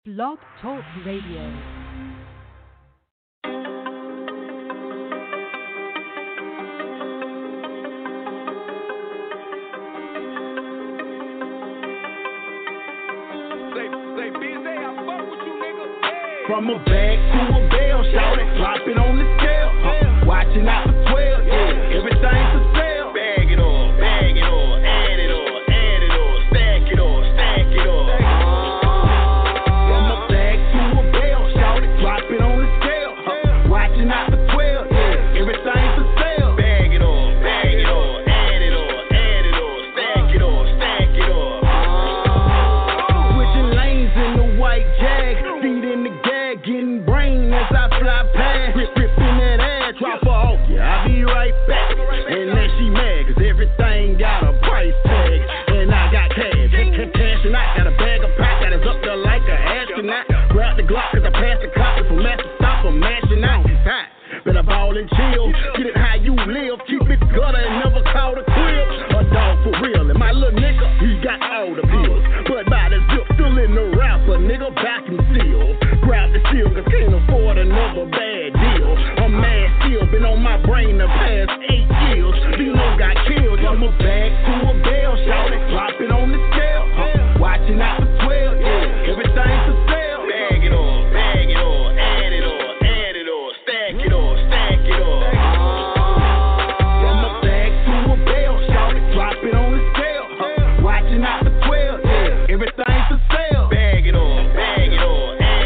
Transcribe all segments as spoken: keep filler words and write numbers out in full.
Blog Talk Radio. From a bag to a bell, shout it, drop it on the scale. Uh, watching out for twelve, yeah, everything for sale. Bag it all, bag it all, add it all, add it all, stack it all, stack it all. From a bag to a bell, shout it, drop it on the scale. Uh, watching out for twelve, yeah, everything for sale. Bag it all, bag it all, add it all, add it all, stack it all, stack it all. Switching lanes in the white Jag, feet in the getting brain as I fly past. Rip, ripping that ass, drop her off, yeah, I'll be right back. And then she mad, cause everything got a price tag. And I got cash, cash and I got a bag of pack that is up there like an astronaut. Grab the Glock cause I passed the cop, if I'm at the stop, I'm mashing out. Better ball and chill, get it how you live. Keep it gutter and never call the crib. A dog for real, and my little nigga, he got all the pills. But by the zip, still in the rapper, nigga, back and still. Grab the steel, cause can't afford another bad deal. I'm mad still, been on my brain the past eight years. Dino got killed, I'm a bag to a bell, shout it, drop it on the scale. Uh, watching out for twelve, yeah, everything for sale. Bag it all, bag it all, add it all, add it all, stack it all, stack it all. From a bag to a bell, shout it, drop it on the scale. Uh, watching out for twelve, yeah, everything for sale. Bag it all, bag it all.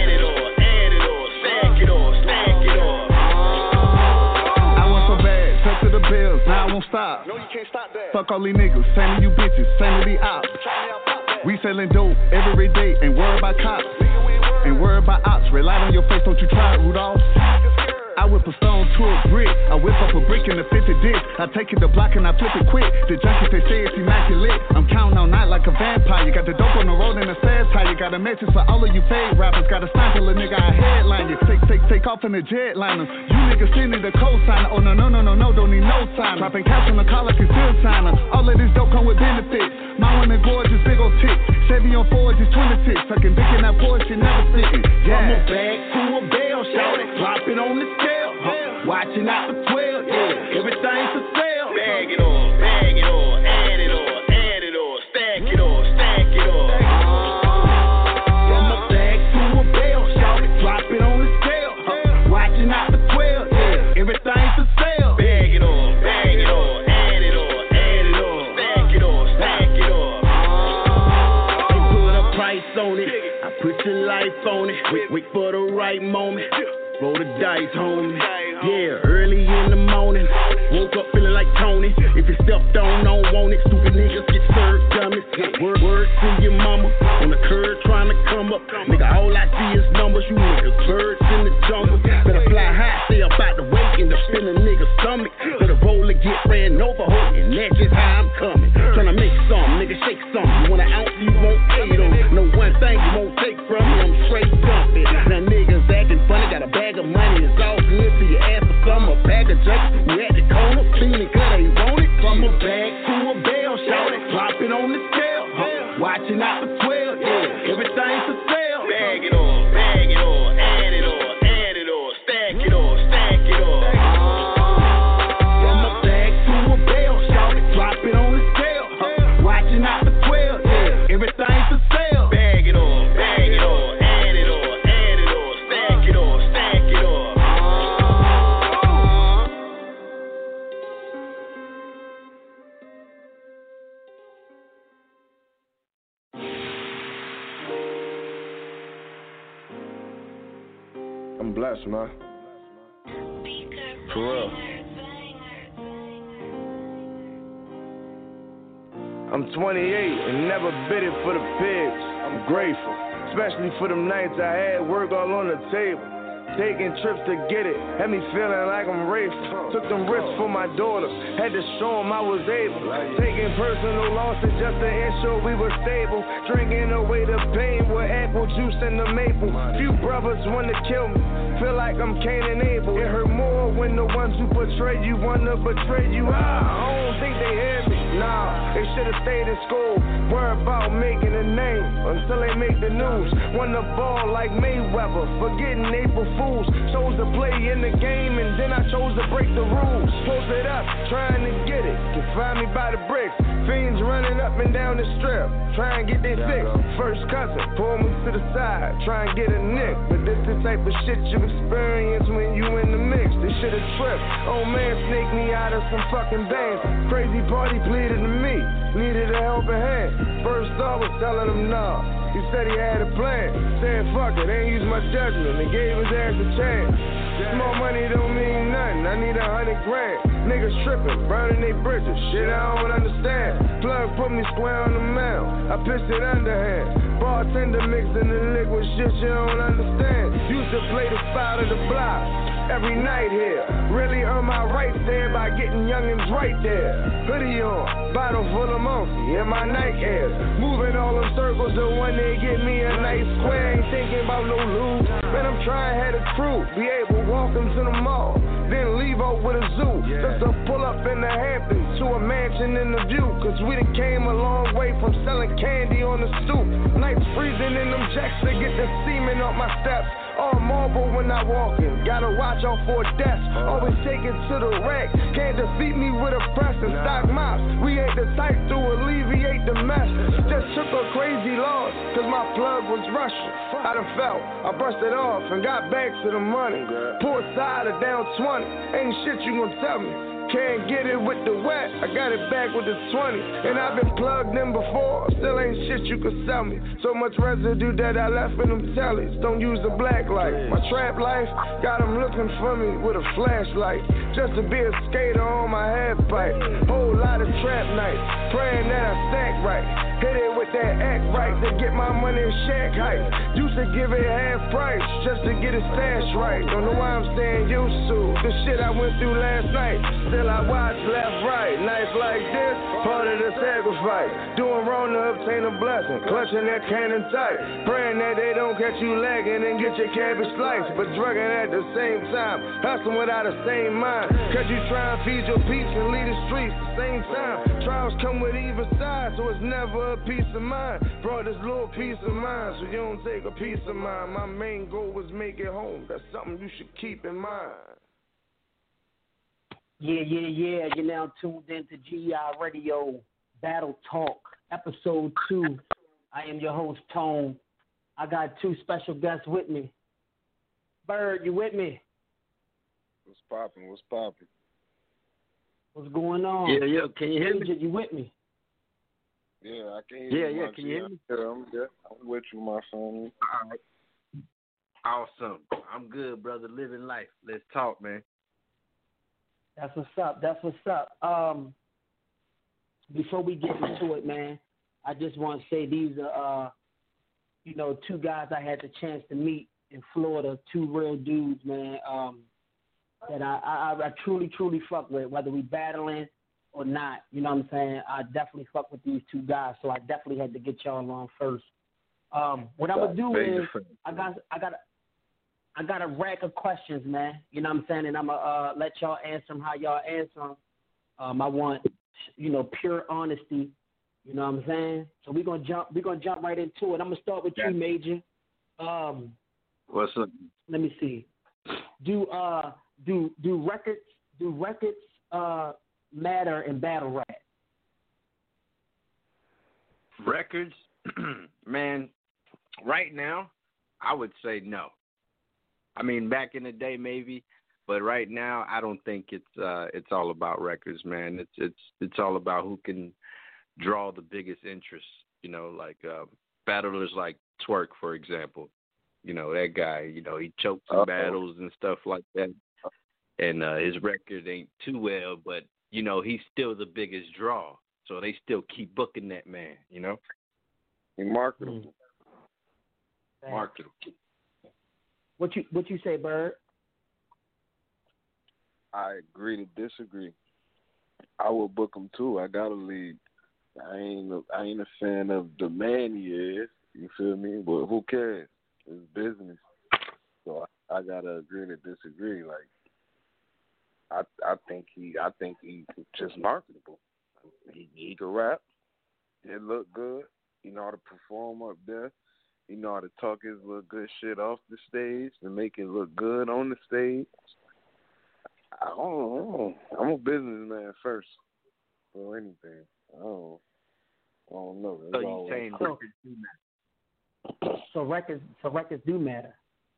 Bills, now I won't stop. No, you can't stop that. Fuck all these niggas, same to you bitches, same to the ops. We selling dope every day, ain't worried about cops. Ain't worried about ops, red light on your face, don't you try it, Rudolph. I whip a stone to a brick, I whip up a brick in the fifty disc. I take it to block and I flip it quick. The junkies they say it's immaculate. I'm counting all night like a vampire. You got the dope on the road and the fast tire. You got a message for all of you fade rappers. Got a sample of nigga, I headline you. Take, take, take off in the jetliner. You niggas still need a cosigner. Oh no, no, no, no, no, don't need no sign. Dropping cash on the collar, can still sign her. All of this dope come with benefits. My one and gorgeous, big old tick. Chevy on Ford is twenty-six. Sucking dick in that Porsche, never sitting. Yeah. From a bag to a bell, shout it, drop it on the scale. Huh. Watching out for twelve, yeah, everything for sale. Bag it all, bag it all, add it all, add it all, stack it all, stack it all. From a bag to a bell, shout it, drop it on the scale. Huh. Watching out for twelve, yeah, everything for sale. Bag it all, bag it all, add it all, add it all, stack it all, stack it all. They put a price on it, I put your life on it. Wait, wait for the right moment. Roll the dice, homie. Yeah, early in the morning. Woke up feeling like Tony. If you stepped on, don't want it. Stupid niggas get served dummies. Word, word to your mama. On the curb trying to come up. Nigga, all I see is numbers. You niggas birds in the jungle. Better fly high, stay up out the way. End up spinning niggas' stomach. Better roll and get ran over. And that's just how I'm coming. Tryna make some, nigga, shake some. You want an ounce, you won't pay them. No one thing you won't take from me. I'm straight dumping. Now niggas acting funny. Got a bag of money. It's all good till you ask for some. A bag of junk. We at the corner. Feeling good, they want it. From a bag to a bell, shout it. Drop it on the scale. Huh. Watching out for twelve, yeah. Everything for sale. Bag it all, bag it all, add it all, add it all, stack it all, stack it all. From a bag to a bell, shout it. Drop it on the scale. Huh. Watching out for twelve, yeah. Everything for sale. Bag it all, bag it all, add it all, add it all, stack it all, stack it all. I'm blessed, man. For real. I'm twenty-eight and never bid it for the pigs. I'm grateful, especially for them nights I had work all on the table. Taking trips to get it, had me feeling like I'm racing. Took them risks for my daughter, had to show them I was able. Taking personal losses just to ensure we were stable. Drinking away the pain with apple juice and the maple. Few brothers want to kill me, feel like I'm Cain and Abel. It hurt more when the ones who betray you wanna betray you. Ah, I don't think they hear me. Nah, they should've stayed in school. Worry about making a name until they make the news. Won the ball like Mayweather, forgetting April Fools. Chose to play in the game and then I chose to break the rules. Post it up, trying to get it. Can find me by the bricks. Fiends running up and down the strip, try and get their fix. First cousin, pull me to the side, try and get a nick. But this the type of shit you experience when you in the mix. This shit a trip. Old man snaked me out of some fucking bands. Crazy party pleaded to me, needed a helping hand. First thought was telling him no. He said he had a plan. Said fuck it, ain't use my judgment and gave his ass a chance. Small money don't mean nothing, I need a hundred grand. Niggas tripping, burning they bridges, shit I don't understand. Plug put me square on the mound, I pissed it underhand. Bartender mixing the liquid shit you don't understand. Used to play the spot of the block every night here. Really earn my rights there by getting youngins right there. Hoodie on, bottle full of monkey in my night airs. Moving all them circles to one day get me a nice square. Ain't thinking about no lose. Man, I'm trying to have a crew, be able to walk into the mall, then leave out with a zoo. Just to pull up in the Hamptons to a mansion in the view. Cause we done came a long way from selling candy on the stoop. Nights freezing in them jacks to get the semen off my steps. All marble when I walk in, gotta watch out for death. Always take it to the rack, can't defeat me with a press and stock mops. We ain't the type to alleviate the mess. Just took a crazy loss, cause my plug was rushing. I done felt, I brushed it off and got back to the money. Port side of down twenty, ain't shit you gon' tell me. Can't get it with the wet, I got it back with the twenty. And I've been plugged in before, still ain't shit you could sell me. So much residue that I left in them tellies, don't use the black light. My trap life, got them looking for me with a flashlight. Just to be a skater on my half pipe. Whole lot of trap nights, praying that I stack right. Hit it with that act right to get my money in shack height. Used to give it half price just to get a stash right. Don't know why I'm staying used to the shit I went through last night. Still I watch left, right. Nights like this, part of the sacrifice. Doing wrong to obtain a blessing, clutching that cannon tight. Praying that they don't catch you lagging and get your cabbage sliced. But drugging at the same time, hustling without a sane mind. Cause you try and feed your peace and lead the streets at the same time. Trials come with either side, so it's never a peace of mind. Brought this little peace of mind, so you don't take a piece of mind. My main goal was make it home. That's something you should keep in mind. Yeah, yeah, yeah. You're now tuned in to G I Radio Battle Talk, episode two. I am your host, Tone. I got two special guests with me. Bird, you with me? What's poppin'? What's poppin'? What's going on? Yeah, yeah. Can you hear me? You with me? Yeah, I can hear yeah, you. Yeah, yeah. Can you hear me? Yeah, I'm good. I'm with you, my son. All right. Awesome. I'm good, brother. Living life. Let's talk, man. That's what's up. That's what's up. Um, before we get into it, man, I just want to say these are, uh, you know, two guys I had the chance to meet in Florida. Two real dudes, man. Um, that I, I, I truly, truly fuck with, whether we battling or not. You know what I'm saying? I definitely fuck with these two guys, so I definitely had to get y'all on first. Um, what I'm gonna do is I got, I got. I got a rack of questions, man. You know what I'm saying? And I'm going to uh, let y'all answer them how y'all answer them. Um, I want, you know, pure honesty. You know what I'm saying? So we're going to jump We're gonna jump right into it. I'm going to start with yeah. you, Major. Um, What's up? Let me see. Do uh do do records do records uh matter in battle rap? Records? Man, right now, I would say no. I mean, back in the day, maybe, but right now, I don't think it's uh, it's all about records, man. It's it's it's all about who can draw the biggest interest. You know, like uh, battlers like Twerk, for example. You know, that guy. You know, he choked some Uh-oh. battles and stuff like that, and uh, his record ain't too well, but you know, he's still the biggest draw. So they still keep booking that man. You know, he marketable. Mm. Marketable. What you what you say, Bird? I agree to disagree. I will book him too. I got a lead. I ain't a, I ain't a fan of the man he is. You feel me? But who cares? It's business. So I, I gotta agree to disagree. Like I I think he I think he's just marketable. He he can rap. it look good. He know how to perform up there. He know how to talk his little good shit off the stage and make it look good on the stage. I don't know. I'm a businessman first or anything. I don't, I don't know. So you saying records do matter? So records, so records do matter.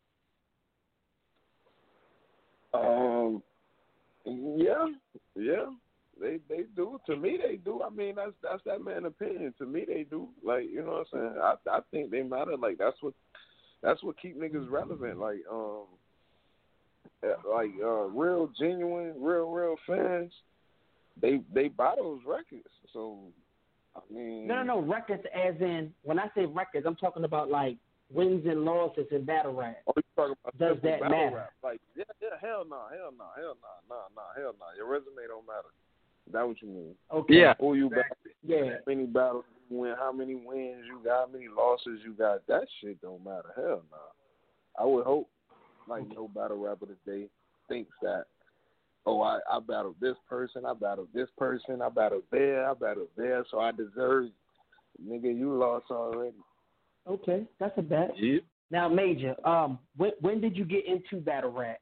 Um, yeah, yeah, they they do. To me, they do. I mean, that's that's that man's opinion. To me, they do. Like, you know what I'm saying? I I think they matter. Like, that's what that's what keep niggas relevant. Like, um, like uh, real genuine, real real fans. They they buy those records. So, I mean, No, no, no. Records, as in when I say records, I'm talking about like wins and losses in battle rap. Oh, you talking about Does that battle matter? Rap. Like, yeah, yeah, hell no, hell no, hell no, no, no, hell no. Your resume don't matter. Is that what you mean? Okay. Yeah. Who you Exactly. battle? Yeah. How many battles you win? How many wins you got? How many losses you got? That shit don't matter. Hell no. I would hope like no battle rapper today thinks that. Oh, I, I battled this person, I battled this person, I battled there, I battled there, so I deserve. Nigga, you lost already. Okay, that's a bet. Yeah. Now, Major, um, when when did you get into battle rap?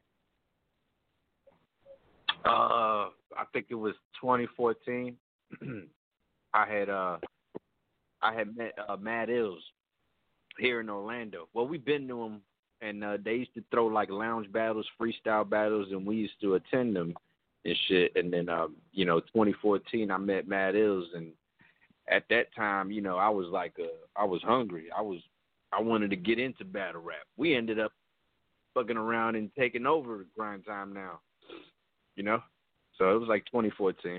Uh, I think it was twenty fourteen. I had uh, I had met uh, Mad Ills here in Orlando. Well, we've been to him, and uh, they used to throw like lounge battles, freestyle battles, and we used to attend them and shit. And then, um, you know, twenty fourteen, I met Mad Ills, and at that time, you know, I was like, uh, I was hungry. I was, I wanted to get into battle rap. We ended up fucking around and taking over Grind Time Now, you know. So it was like twenty fourteen.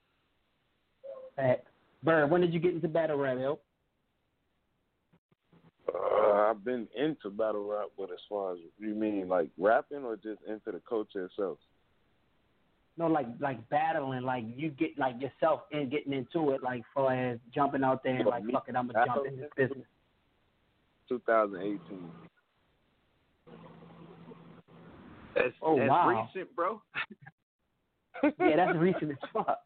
At Bird, when did you get into battle rap, yo? Uh, I've been into battle rap, but as far as you mean, like rapping or just into the culture itself? No, like like battling, like you get like yourself in getting into it, like far as jumping out there and like, fuck it, I'm gonna jump in this business. twenty eighteen. That's, Oh, that's wow. recent, bro. Yeah, that's recent as fuck.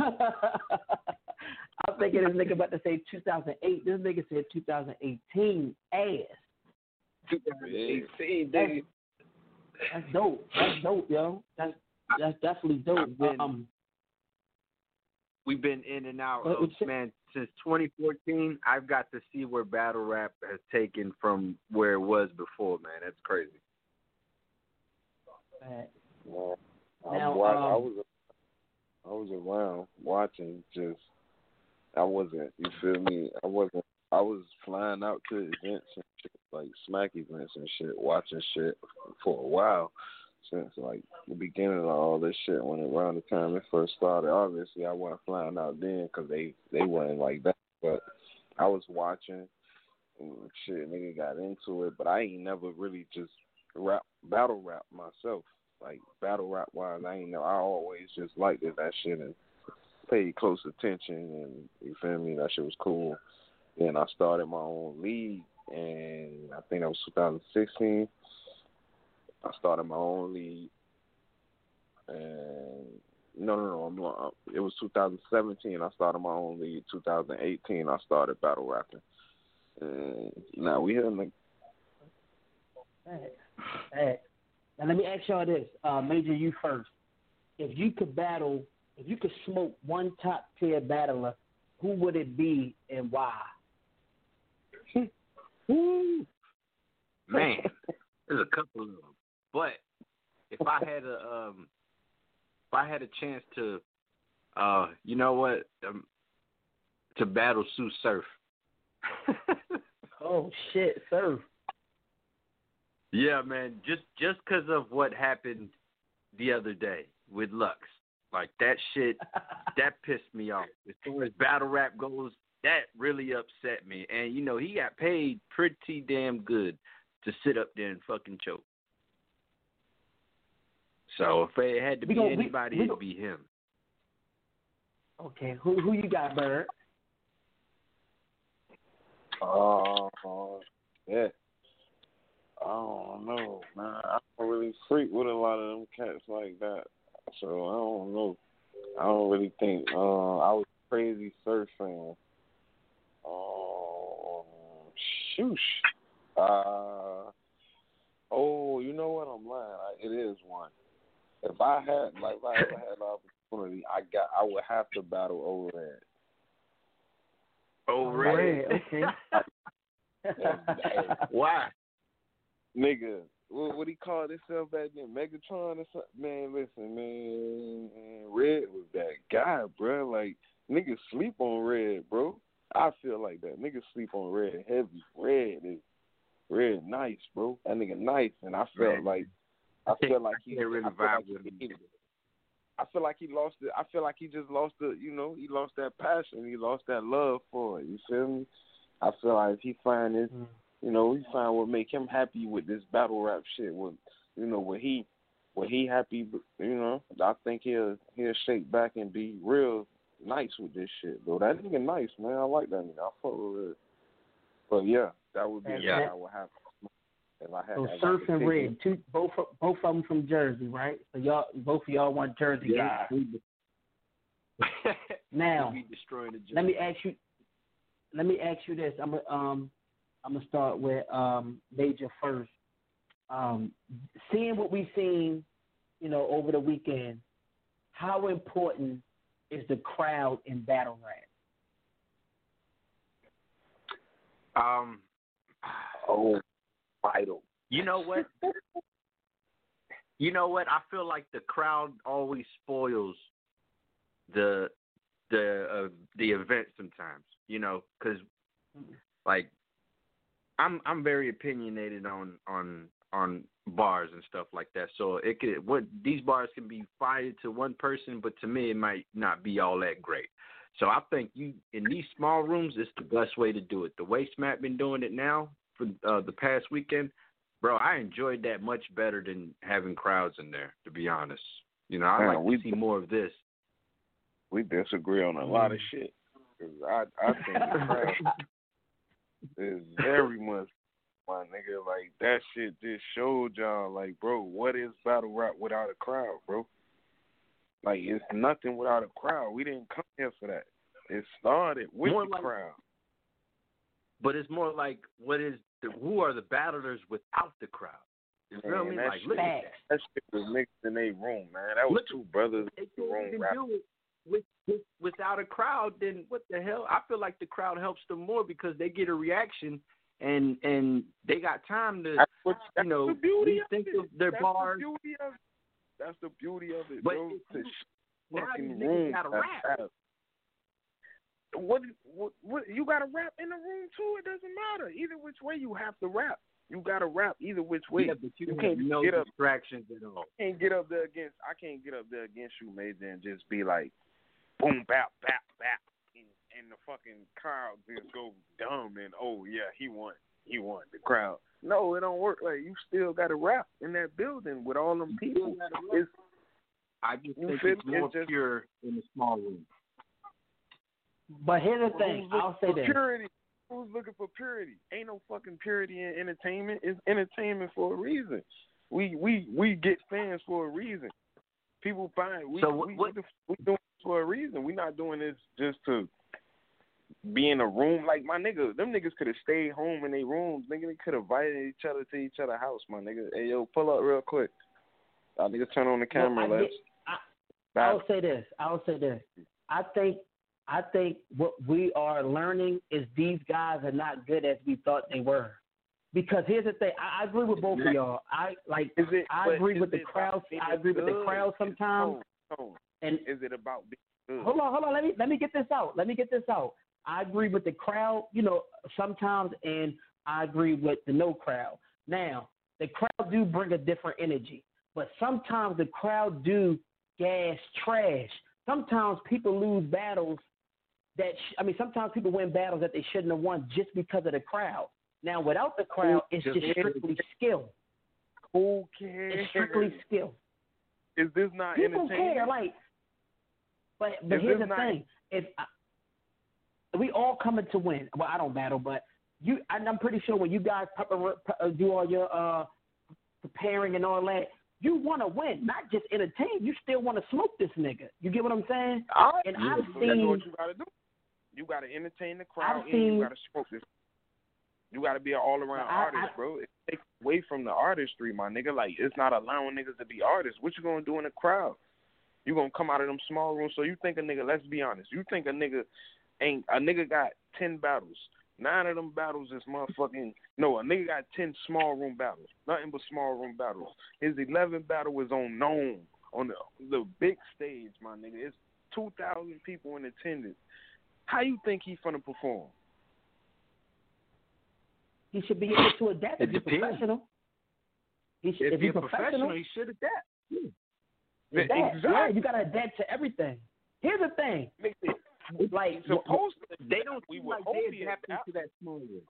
I'm thinking this nigga about to say two thousand eight. This nigga said two thousand eighteen. Ass. twenty eighteen, That's, nigga. that's dope. That's dope, yo. That's that's definitely dope. I've been- Um, We've been in and out What- of, what's it- man, since twenty fourteen, I've got to see where battle rap has taken from where it was before, man. That's crazy. uh, Well, I, Now, wa- um, I was I was around watching. Just I wasn't. You feel me? I wasn't. I was flying out to events and shit, like smack events and shit, watching shit for a while since like the beginning of all this shit. When around the time it first started, obviously I wasn't flying out then because they they weren't like that. But I was watching and shit. Nigga got into it, but I ain't never really just rap battle rap myself. Like battle rap wise, I ain't know. I always just liked it, that shit and paid close attention. And you feel me? That shit was cool. Then I started my own league, and I think that was two thousand sixteen. I started my own league, and no, no, no, I'm not. It was two thousand seventeen. I started my own league. two thousand eighteen, I started battle rapping. And now we here in the. hey, hey. Now let me ask y'all this, uh, Major, you first. If you could battle, if you could smoke one top tier battler, who would it be and why? Woo. Man, there's a couple of them. But if I had a um, if I had a chance to, uh, you know what, um, to battle Sue Surf. Oh shit, sir. Yeah, man, just just because of what happened the other day with Lux, like that shit, that pissed me off. As far as battle rap goes, that really upset me. And you know, he got paid pretty damn good to sit up there and fucking choke. So if it had to We be gon- we- anybody, we it'd gon- be him. Okay, who who you got, Bird? Oh, uh, yeah. I don't know, man. I don't really freak with a lot of them cats like that. So I don't know. I don't really think. Uh, I was a crazy Surf fan. Oh, shoosh. Uh, oh, you know what? I'm lying. I, it is one. If I had, like, if I ever had the opportunity, I got, I would have to battle O Red. Oh, Red. Okay. Why? Nigga, what, what he called himself back then? Megatron or something? Man, listen, man, man, Red was that guy, bro. Like, niggas sleep on Red, bro. I feel like that. Niggas sleep on Red heavy. Red is Red nice, bro. That nigga nice, and I felt Man. like I feel like he I can't really I feel vibe like with he, him. I feel like he lost it. I feel like he just lost the, you know, he lost that passion. He lost that love for it. You feel me? I feel like if he find this, Mm. you know, he find what make him happy with this battle rap shit. What, you know, what he, what he happy, you know, I think he'll he'll shake back and be real nice with this shit, though. That nigga nice, man. I like that nigga. I fuck with it. But yeah, that would be Yeah. what I would have if I had. So if I Surf could and pick Red, him. two both both of them from Jersey, right? So y'all both of y'all want Jersey Yeah. guys. Now, We destroying the joke. let me ask you. Let me ask you this. I'm gonna um, I'm gonna start with um, Major first. Um, seeing what we've seen, you know, over the weekend, how important is the crowd in battle rap? Um, Oh, vital. you know what? You know what? I feel like the crowd always spoils the the uh, the event sometimes. You know, because like I'm I'm very opinionated on on on bars and stuff like that. So it could what these bars can be fired to one person, but to me it might not be all that great. So I think you in these small rooms, it's the best way to do it. The way Smack been doing it now for uh, the past weekend, bro, I enjoyed that much better than having crowds in there. To be honest, you know, I Man, like we- to see more of this. We disagree on a lot of shit. 'Cause I I think the crowd is very much my nigga. Like that shit just showed y'all, like, bro, what is battle rap without a crowd, bro? Like it's nothing without a crowd. We didn't come here for that. It started with More the like- crowd. But it's more like what is the, who are the battlers without the crowd? You feel Man, me? that Like shit- look at Facts. that. That shit was mixed in a room, man. That was Look- two brothers They in the can't room even rapping. do it with, with without a crowd. Then what the hell? I feel like the crowd helps them more because they get a reaction and and they got time to That's what that's you know the beauty rethink of it. of their That's bars. the beauty of it. That's the beauty of it, But bro. if To you- sh- Now fucking these niggas room gotta that rap. have- What, what, what? You gotta rap in the room too. It doesn't matter. Either which way you have to rap. You gotta rap either which way. Yeah, but you, You have can't no get up- distractions at all. I can't get up there against. I can't get up there against you, Major, and just be like, boom, bap, bap, bap, and, and the fucking crowd just go dumb and oh yeah, he won, he won. The crowd. No, it don't work. Like you still gotta rap in that building with all them people. It's I just You think feel it's me? more It's just- pure in the small room. But here's the thing. Who's looking I'll say for this. Purity. Who's looking for purity? Ain't no fucking purity in entertainment. It's entertainment for a reason. We we we get fans for a reason. People find we So what- we, what- we, we doing this for a reason. We not doing this just to be in a room. Like my nigga, them niggas could have stayed home in their rooms. Nigga, they could have invited each other to each other's house. My nigga, hey yo, pull up real quick. Y'all niggas turn on the No, camera. I let's. get- I- battle. I'll say this. I'll say this. I think I think what we are learning is these guys are not good as we thought they were. Because here's the thing. I, I agree with both of y'all. I like. Is it, I but agree is with the it about crowd. being I agree with the good? crowd sometimes. Tone, tone. And Is it about being good? hold on, hold on. Let me let me get this out. Let me get this out. I agree with the crowd, you know, sometimes, and I agree with the no crowd. Now, the crowd do bring a different energy, but sometimes the crowd do gas trash. Sometimes people lose battles that sh- I mean, sometimes people win battles that they shouldn't have won just because of the crowd. Now, without the crowd, it's just strictly skill. Who cares? It's strictly skill. Is this not People entertaining? care, like, but but Is here's this the not- thing: if I, we all coming to win, well, I don't battle, but you, and I'm pretty sure when you guys prepar- pre- do all your uh, preparing and all that, you want to win, not just entertain. You still want to smoke this nigga. You get what I'm saying? All right. And Yeah, I've so that's seen- what you gotta do. You got to entertain the crowd, I've and seen, you got to smoke this. You got to be an all-around I, artist, I, bro. It takes away from the artistry, my nigga. Like, it's not allowing niggas to be artists. What you gonna do in the crowd? You gonna come out of them small rooms. So you think a nigga, let's be honest, you think a nigga ain't, a nigga got ten battles. Nine of them battles is motherfucking, no, a nigga got ten small room battles. Nothing but small room battles. His eleventh battle was on Known, on the, the big stage, my nigga. It's two thousand people in attendance. How you think he finna perform? he should be able to adapt It if he's depends. professional. He should, If, if you're he's professional, professional, he should adapt. Yeah. adapt. Exactly. Yeah, you got to adapt to everything. Here's the thing. Like, Supposed to, They don't we seem would like hope they he adapting adapt. to that small room.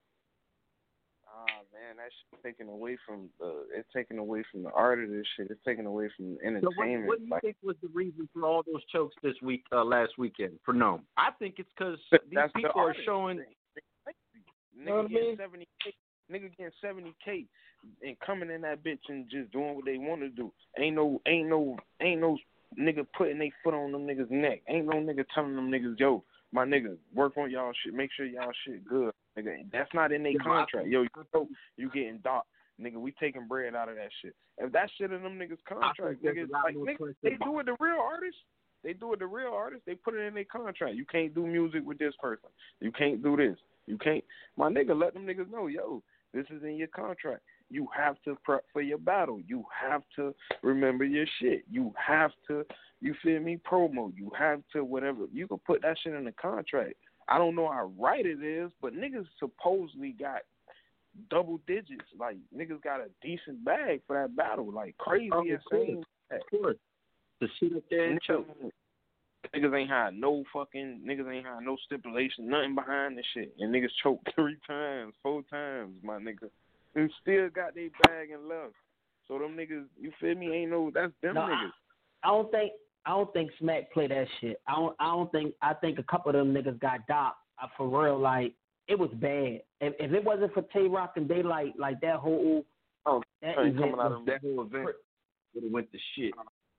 Ah man, that's taken away from the. It's taken away from the art of this shit. It's taken away from So entertainment. what, what do you Like, think was the reason for all those chokes this week, uh, last weekend for Gnome? I think it's because these that's the people are artist showing. thing. Nigga know what I getting mean? seventy K, nigga getting seventy K, and coming in that bitch and just doing what they want to do. Ain't no, ain't no, ain't no nigga putting their foot on them niggas' neck. Ain't no nigga telling them niggas, yo, my nigga, work on y'all shit. Make sure y'all shit good. Nigga, that's not in their Yeah, contract. Yo, you know, you getting docked. Nigga, we taking bread out of that shit. If that shit in them niggas' contract, there's niggas, a lot like, more niggas, pressure. they do it the real artists. They do it the real artists. They put it in their contract. You can't do music with this person. You can't do this. You can't. My nigga, let them niggas know, yo, this is in your contract. You have to prep for your battle. You have to remember your shit. You have to, you feel me, promo. You have to whatever. You can put that shit in the contract. I don't know how right it is, but niggas supposedly got double digits. Like, niggas got a decent bag for that battle. Like, crazy Oh, insane. Of course. To sit up there and choke. Niggas ain't had no fucking, niggas ain't had no stipulation, nothing behind this shit. And niggas choked three times, four times, my nigga. And still got their bag and left. So them niggas, you feel me, ain't no, that's them no, niggas. I, I don't think I don't think Smack play that shit. I don't I don't think I think a couple of them niggas got docked uh, for real. Like, it was bad. If, if it wasn't for Tay Rock and Daylight, like that whole Oh, that coming event out was, of That whole event would have went to shit.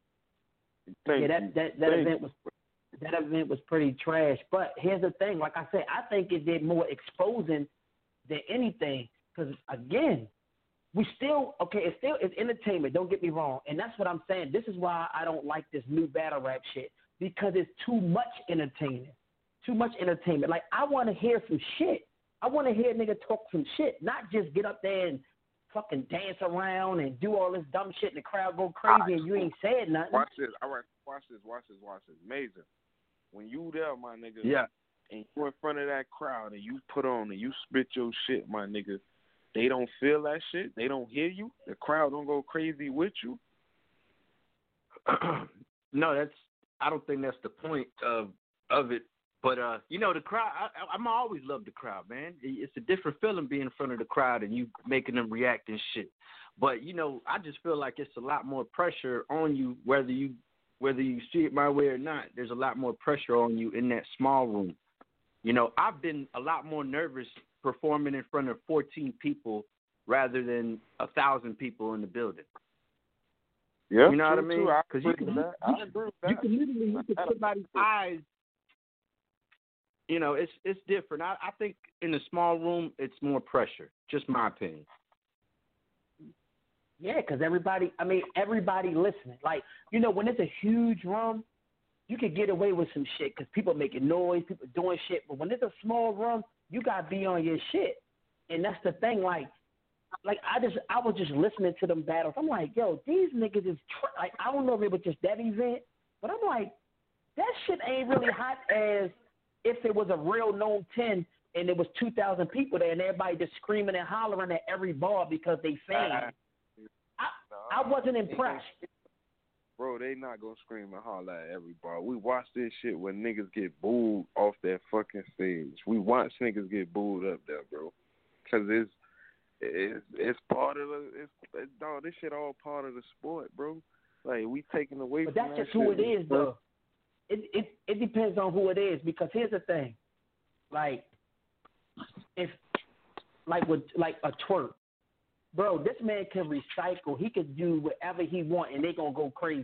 Thank yeah, that you. that, that Thank event was that event was pretty trash. But here's the thing, like I said, I think it did more exposing than anything. Because again, we still okay. It's still it's entertainment. Don't get me wrong, and that's what I'm saying. This is why I don't like this new battle rap shit, because it's too much entertainment. Too much entertainment. Like, I want to hear some shit. I want to hear a nigga talk some shit, not just get up there and fucking dance around and do all this dumb shit and the crowd go crazy and you ain't said nothing. Watch this. All right, watch this, watch this, watch this. Amazing. When you there, my nigga, Yeah. and you in front of that crowd and you put on and you spit your shit, my nigga, they don't feel that shit. They don't hear you. The crowd don't go crazy with you. No, that's. I don't think that's the point of of it. But uh, you know, the crowd. I, I'm always love the crowd, man. It's a different feeling being in front of the crowd and you making them react and shit. But you know, I just feel like it's a lot more pressure on you, whether you whether you see it my way or not. There's a lot more pressure on you in that small room. You know, I've been a lot more nervous performing in front of fourteen people rather than a thousand people in the building. Yeah, you know what I true, mean? too. I Because agree you can, with that. I agree with that. you can literally look at somebody's eyes. You know, it's it's different. I, I think in a small room, it's more pressure. Just my opinion. Yeah, because everybody, I mean, everybody listening. Like, you know, when it's a huge room, you can get away with some shit because people making noise, people doing shit. But when it's a small room, you got to be on your shit. And that's the thing. Like, like I just, I was just listening to them battles. I'm like, yo, these niggas is, tr- like, I don't know if it was just that event, but I'm like, that shit ain't really hot as if it was a real known ten and there was two thousand people there and everybody just screaming and hollering at every bar because they fans. I, I wasn't impressed. Bro, they not gonna scream and holler at every bar. We watch this shit when niggas get booed off that fucking stage. We watch niggas get booed up there, bro. Cause it's it's it's part of the it's, it's dog. This shit all part of the sport, bro. Like, we taking away But from that's that just who shit, it is, bro. though. It it it depends on who it is, because here's the thing, like if like with like a twerk, bro, this man can recycle. He can do whatever he want, and they gonna go crazy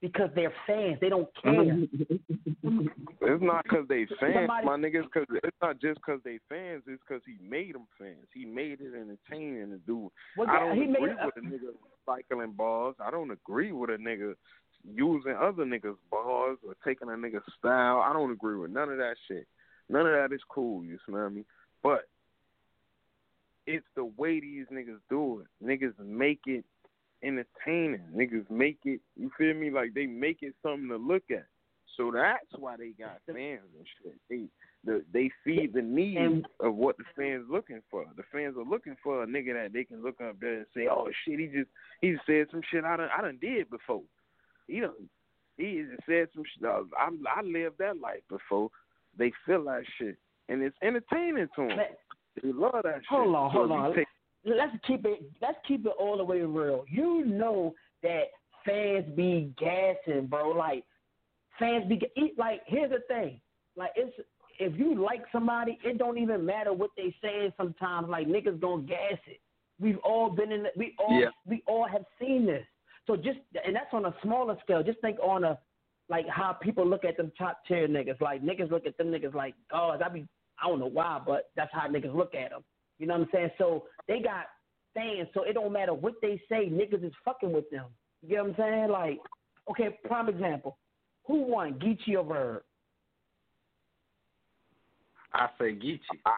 because they're fans. They don't care. It's not because they fans, Somebody, my niggas. Cause it's not just because they fans. It's because he made them fans. He made it entertaining to do. well, I don't he agree made, uh, with a nigga cycling bars. I don't agree with a nigga using other niggas' bars or taking a nigga's style. I don't agree with none of that shit. None of that is cool. You smell me? But it's the way these niggas do it. Niggas make it entertaining. Niggas make it, you feel me? Like they make it something to look at. So that's why they got fans and shit. They the, they feed the need and, of what the fans looking for. The fans are looking for a nigga that they can look up there and say, oh shit, he just he just said some shit I done I done did before. He done he just said some shit. I I lived that life before. They feel that shit, and it's entertaining to them. They love that shit. Hold on, so hold on. Take, let's keep it. Let's keep it all the way real. You know that fans be gassing, bro. Like fans be like. Here's the thing. Like it's if you like somebody, it don't even matter what they saying. Sometimes like niggas gonna gas it. We've all been in. We all yeah. we all have seen this. So just and that's on a smaller scale. Just think on a like how people look at them top tier niggas. Like niggas look at them niggas like, oh, I be I don't know why, but that's how niggas look at them. You know what I'm saying? So they got fans, so it don't matter what they say, niggas is fucking with them. You get what I'm saying? Like, okay, prime example. Who won, Geechee or Verb? I say Geechee. I,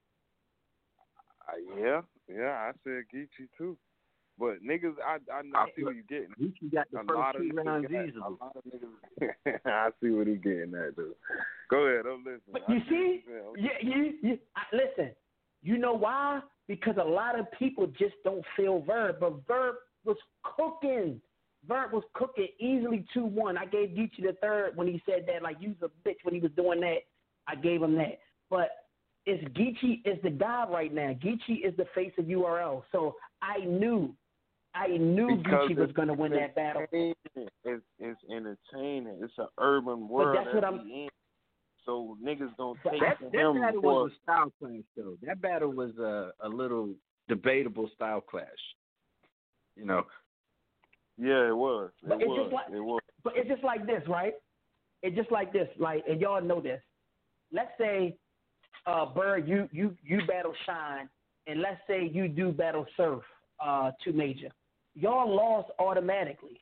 I, yeah, yeah, I said Geechee too. But niggas, I I, I see what you're getting. Geechee got the a first lot two of rounds got, easily. A lot of niggas, I see what he's getting at, dude. Go ahead, I'm listening. But you I see, okay. you, you, you, I, listen, you know why? Because a lot of people just don't feel Verb, but Verb was cooking. Verb was cooking easily two one. I gave Geechee the third when he said that, like, you was a bitch when he was doing that. I gave him that. But it's Geechee is the guy right now. Geechee is the face of U R L. So I knew, I knew because Geechee was going to win that battle. It's, it's entertaining. It's an urban world But that's what that I'm. we in. So niggas don't But take That, to that him battle for, was a style clash, though. That battle was a, a little debatable style clash. You know. Yeah, it was. It But it's was. just like, it was. But it's just like this, right? It's just like this, like, and y'all know this. Let's say, uh, Bird, you you you battle Shine, and let's say you do battle Surf, uh, two Major. Y'all lost automatically.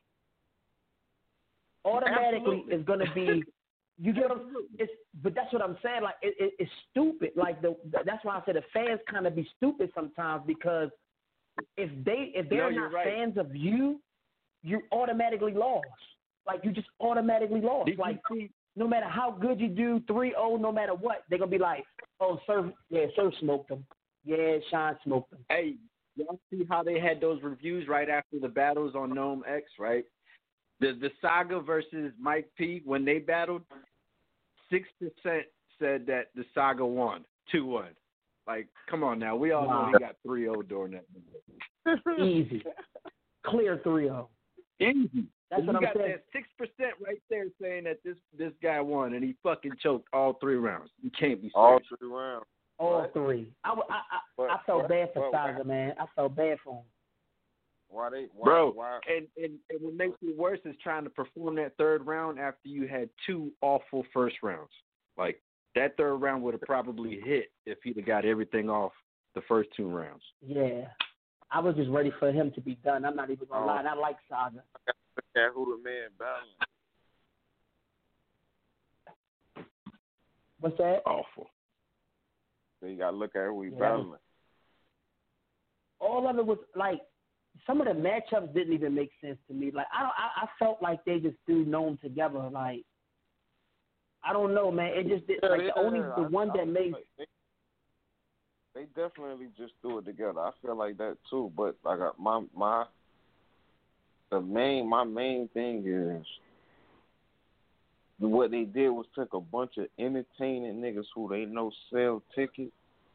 Automatically Absolutely. is going to be. You get what I'm, it's, but that's what I'm saying. Like it, it, it's stupid. Like the that's why I said the fans kind of be stupid sometimes because if they if they're No, not right. fans of you, you automatically lost. Like you just automatically lost. Did like you see, no matter how good you do, three oh, no matter what, they're gonna be like, oh, Surf, yeah, Surf smoked them. Yeah, Shine smoked them. hey, y'all see how they had those reviews right after the battles on Gnome X, right? The the Saga versus Mike P, when they battled, six percent said that the Saga won, two one. Like, come on now. We all Wow. know he got three oh during that battle. Easy. Clear three oh. Easy. That's you what I'm got saying. that six percent right there saying that this, this guy won, and he fucking choked all three rounds. You can't be serious. All three rounds. All Right. three. I, w- I, I, But- I felt but- bad for but- Saga, man. I felt bad for him. Why they? Why, Bro, why? and, and, and what makes it worse is trying to perform that third round after you had two awful first rounds. Like, that third round would have probably hit if he'd have got everything off the first two rounds. Yeah. I was just ready for him to be done. I'm not even going to Oh. lie. And I like Saga. Look at who the man battling. What's that? Awful. So you got to look at who he Yeah. battling. All of it was like some of the matchups didn't even make sense to me. Like I, I, I felt like they just threw Gnome together. Like I don't know, man. It just did, Yeah, like yeah, the only yeah. the I- one I that feel made. like They, they definitely just threw it together. I feel like that too. But like I- my my the main my main thing is what they did was took a bunch of entertaining niggas who they know sell tickets,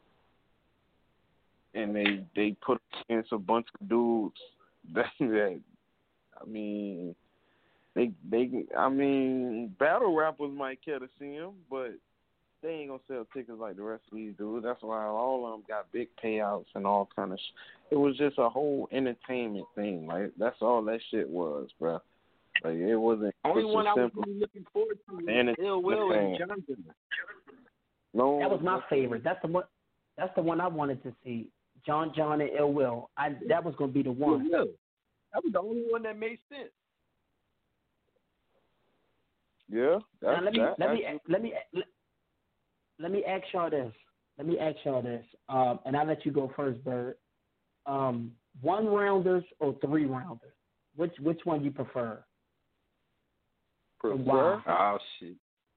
and they they put against a bunch of dudes that, that I mean they they I mean battle rappers might care to see them, but they ain't gonna sell tickets like the rest of these dudes. That's why all of them got big payouts and all kind of. Sh- it was just a whole entertainment thing. Like that's all that shit was, bro. Like it wasn't. Only it's one I was simple. really looking forward to was And it's Ill Will and insane. Johnson. No, That was my favorite. That's the one. That's the one I wanted to see. John John and Ill Will. I that was gonna be the one. Ill Will. That was the only one that made sense. Yeah, that's Now, let me that, let me that's- let me let, let me ask y'all this. Let me ask y'all this. Um, and I'll let you go first, Bird. Um, one rounders or three rounders? Which which one you prefer? And prefer. why? Oh shit.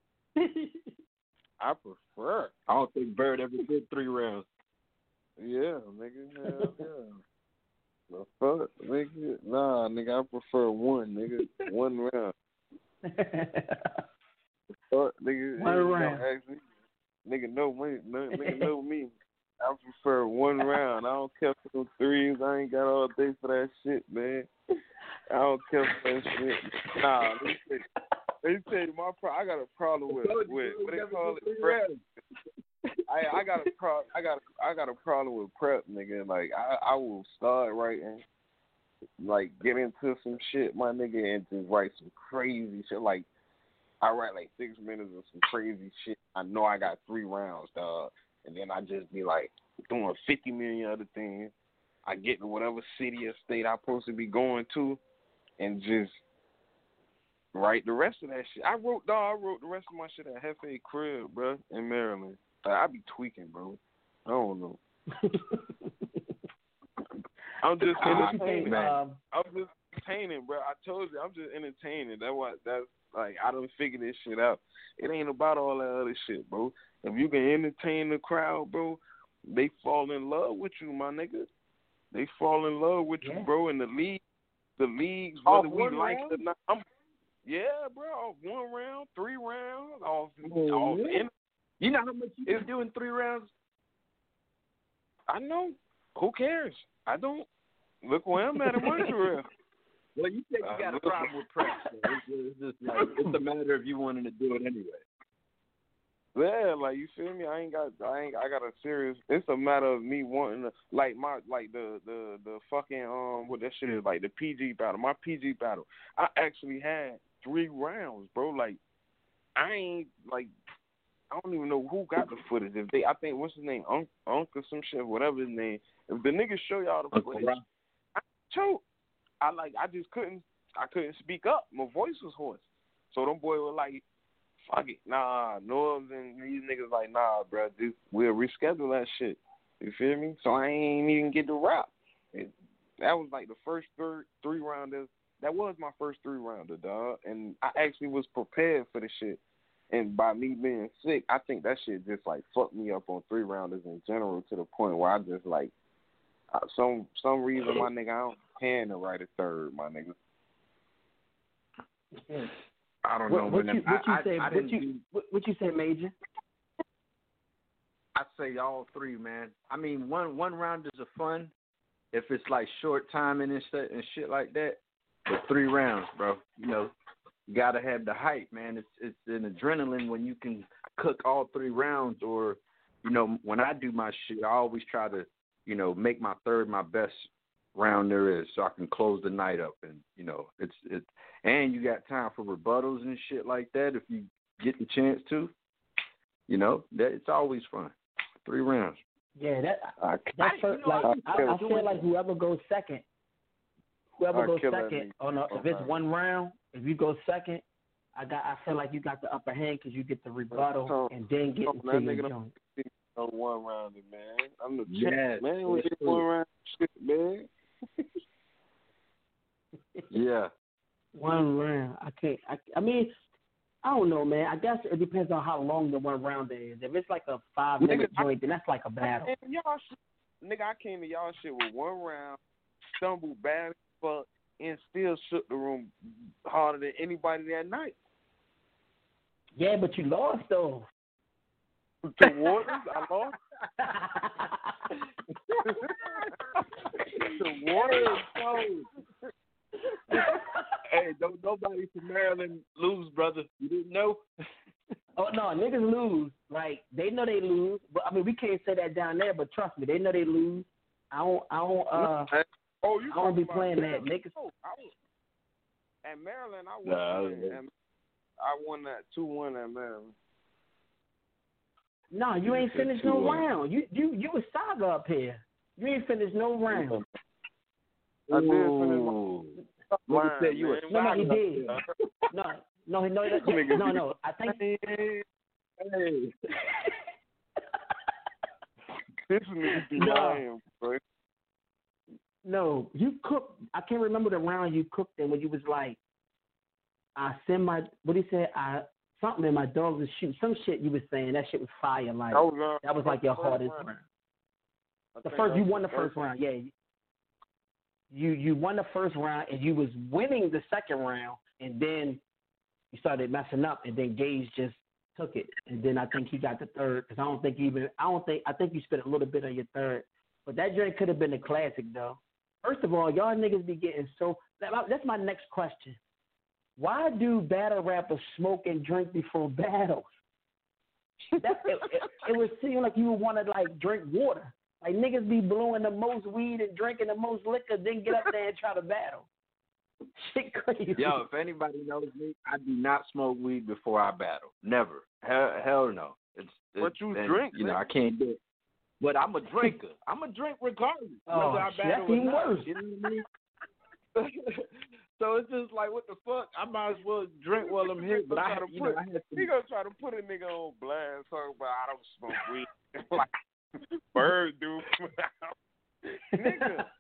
I prefer. I don't think Bird ever did three rounds. Yeah, nigga. Yeah, yeah. The fuck, nigga? Nah, nigga. I prefer one, nigga. One round. Fuck, nigga. One nigga, round. don't ask me. Nigga know me. No, nigga know me. I prefer one round. I don't care for them threes. I ain't got all day for that shit, man. I don't care for that shit. Nah, let me tell you, let me tell you my pro- I got a problem with with what they call it prep. I I got a pro I got I got a problem with prep, nigga. Like I I will start writing, like get into some shit, my nigga, and just write some crazy shit. Like I write like six minutes of some crazy shit. I know I got three rounds, dog. And then I just be like doing fifty million other things. I get to whatever city or state I'm supposed to be going to and just write the rest of that shit. I wrote, dog, I wrote the rest of my shit at Hefe Crib, bro, in Maryland. Like, I be tweaking, bro. I don't know. I'm just entertaining. man. Um, I'm just entertaining, bro. I told you, I'm just entertaining. That's what, that's, like, I done figured this shit out. It ain't about all that other shit, bro. If you can entertain the crowd, bro, they fall in love with you, my nigga. They fall in love with yeah. you, bro. In the league, the leagues, Off whether we one like round? it or not. I'm, yeah, bro. Off one round, three rounds, off, Oh, off. yeah. In, You know how much you can do in three rounds? I know. Who cares? I don't. Look where I'm at in my career. Well, you said you got a problem with prep. So it's, it's just like it's a matter of you wanting to do it anyway. Yeah, like you feel me? I ain't got, I ain't, I got a serious. It's a matter of me wanting to, like my, like the, the, the fucking um, what that shit is, like the P G battle. My P G battle, I actually had three rounds, bro. Like, I ain't like, I don't even know who got the footage. If they, I think what's his name, Unc, Unc or some shit, whatever his name. If the niggas show y'all the footage, I choke. I like, I just couldn't, I couldn't speak up. My voice was hoarse. So them boys were like, fuck it, nah, Norbs and these niggas like, nah, bro, just, we'll reschedule that shit. You feel me? So I ain't even get to rap. It, that was like the first third, three rounders. That was my first three rounder, dog. And I actually was prepared for the shit. And by me being sick, I think that shit just like fucked me up on three rounders in general to the point where I just like, uh, some some reason, my nigga, I don't can to write a third, my nigga. I don't what, know, what man. you what you I, say? I, I what you do, what, what you say, Major? I say all three, man. I mean, one one rounders are fun if it's like short timing and shit and shit like that. But three rounds, bro. You know, you gotta have the hype, man. It's it's an adrenaline when you can cook all three rounds. Or, you know, when I do my shit, I always try to, you know, make my third my best round there is, so I can close the night up. And you know, it's it's and you got time for rebuttals and shit like that if you get the chance to. You know, that it's always fun. Three rounds. Yeah, that I, that's I- for, you know, like I I, I kill- feel like whoever goes second, whoever I goes kill that second nigga. on a, if it's Okay. one round, if you go second, I got I feel like you got the upper hand because you get the rebuttal So- and then get so into that your nigga joint. on one rounder, man. I'm the Yes, champ, man. We yes, get sir. one round shit, man. Yeah. One round. I can't. I, I mean, I don't know, man. I guess it depends on how long the one round is. If it's like a five minute Nigga, I- joint, then that's like a battle. And y'all shit, nigga, I came to y'all shit with one round, stumbled bad as fuck, and still shook the room harder than anybody that night. Yeah, but you lost though. To Waters, I lost. The water is Hey, don't nobody from Maryland lose, brother. You didn't know? Oh no, niggas lose. Like they know they lose, but I mean we can't say that down there. But trust me, they know they lose. I don't. I don't. Uh, Oh, you I don't be talking playing about- that, niggas. Oh, I was, At Maryland, I Nah, won. Nah, I won that two one at Maryland. No, you ain't finished no round. You you you was Saga up here. You ain't finished no round. I did finish my line, said you were no, no, he did. No, no, no, no, no, no. I think. Hey. This nigga be No. lying, bro. No, you cooked. I can't remember the round you cooked in when you was like, I send my, what he said, I something in my dogs was shooting. Some shit you was saying. That shit was fire. Like, That was, uh, that was like your first hardest round. round. I The think first, that you was won the first round. Yeah. You you won the first round and you was winning the second round, and then you started messing up, and then Gage just took it, and then I think he got the third, because I don't think you even I don't think I think you spent a little bit on your third, but that drink could have been a classic though. First of all, y'all niggas be getting so. That's my next question. Why do battle rappers smoke and drink before battles? That it, it, it would seem like you would want to like drink water. Like niggas be blowing the most weed and drinking the most liquor, then get up there and try to battle. Shit crazy. Yo, if anybody knows me, I do not smoke weed before I battle. Never. Hell, hell no. It's, it's What you and, drink, You know, man? I can't do it. But I'm a drinker. I'm a drink regardless Oh, whether I shit, battle that's or even not. worse. You know what I mean? So it's just like, what the fuck? I might as well drink while I'm here. But I have, you know, I have to. He gonna try to put a nigga on blast talking about I don't smoke weed. Like Bird dude. nigga.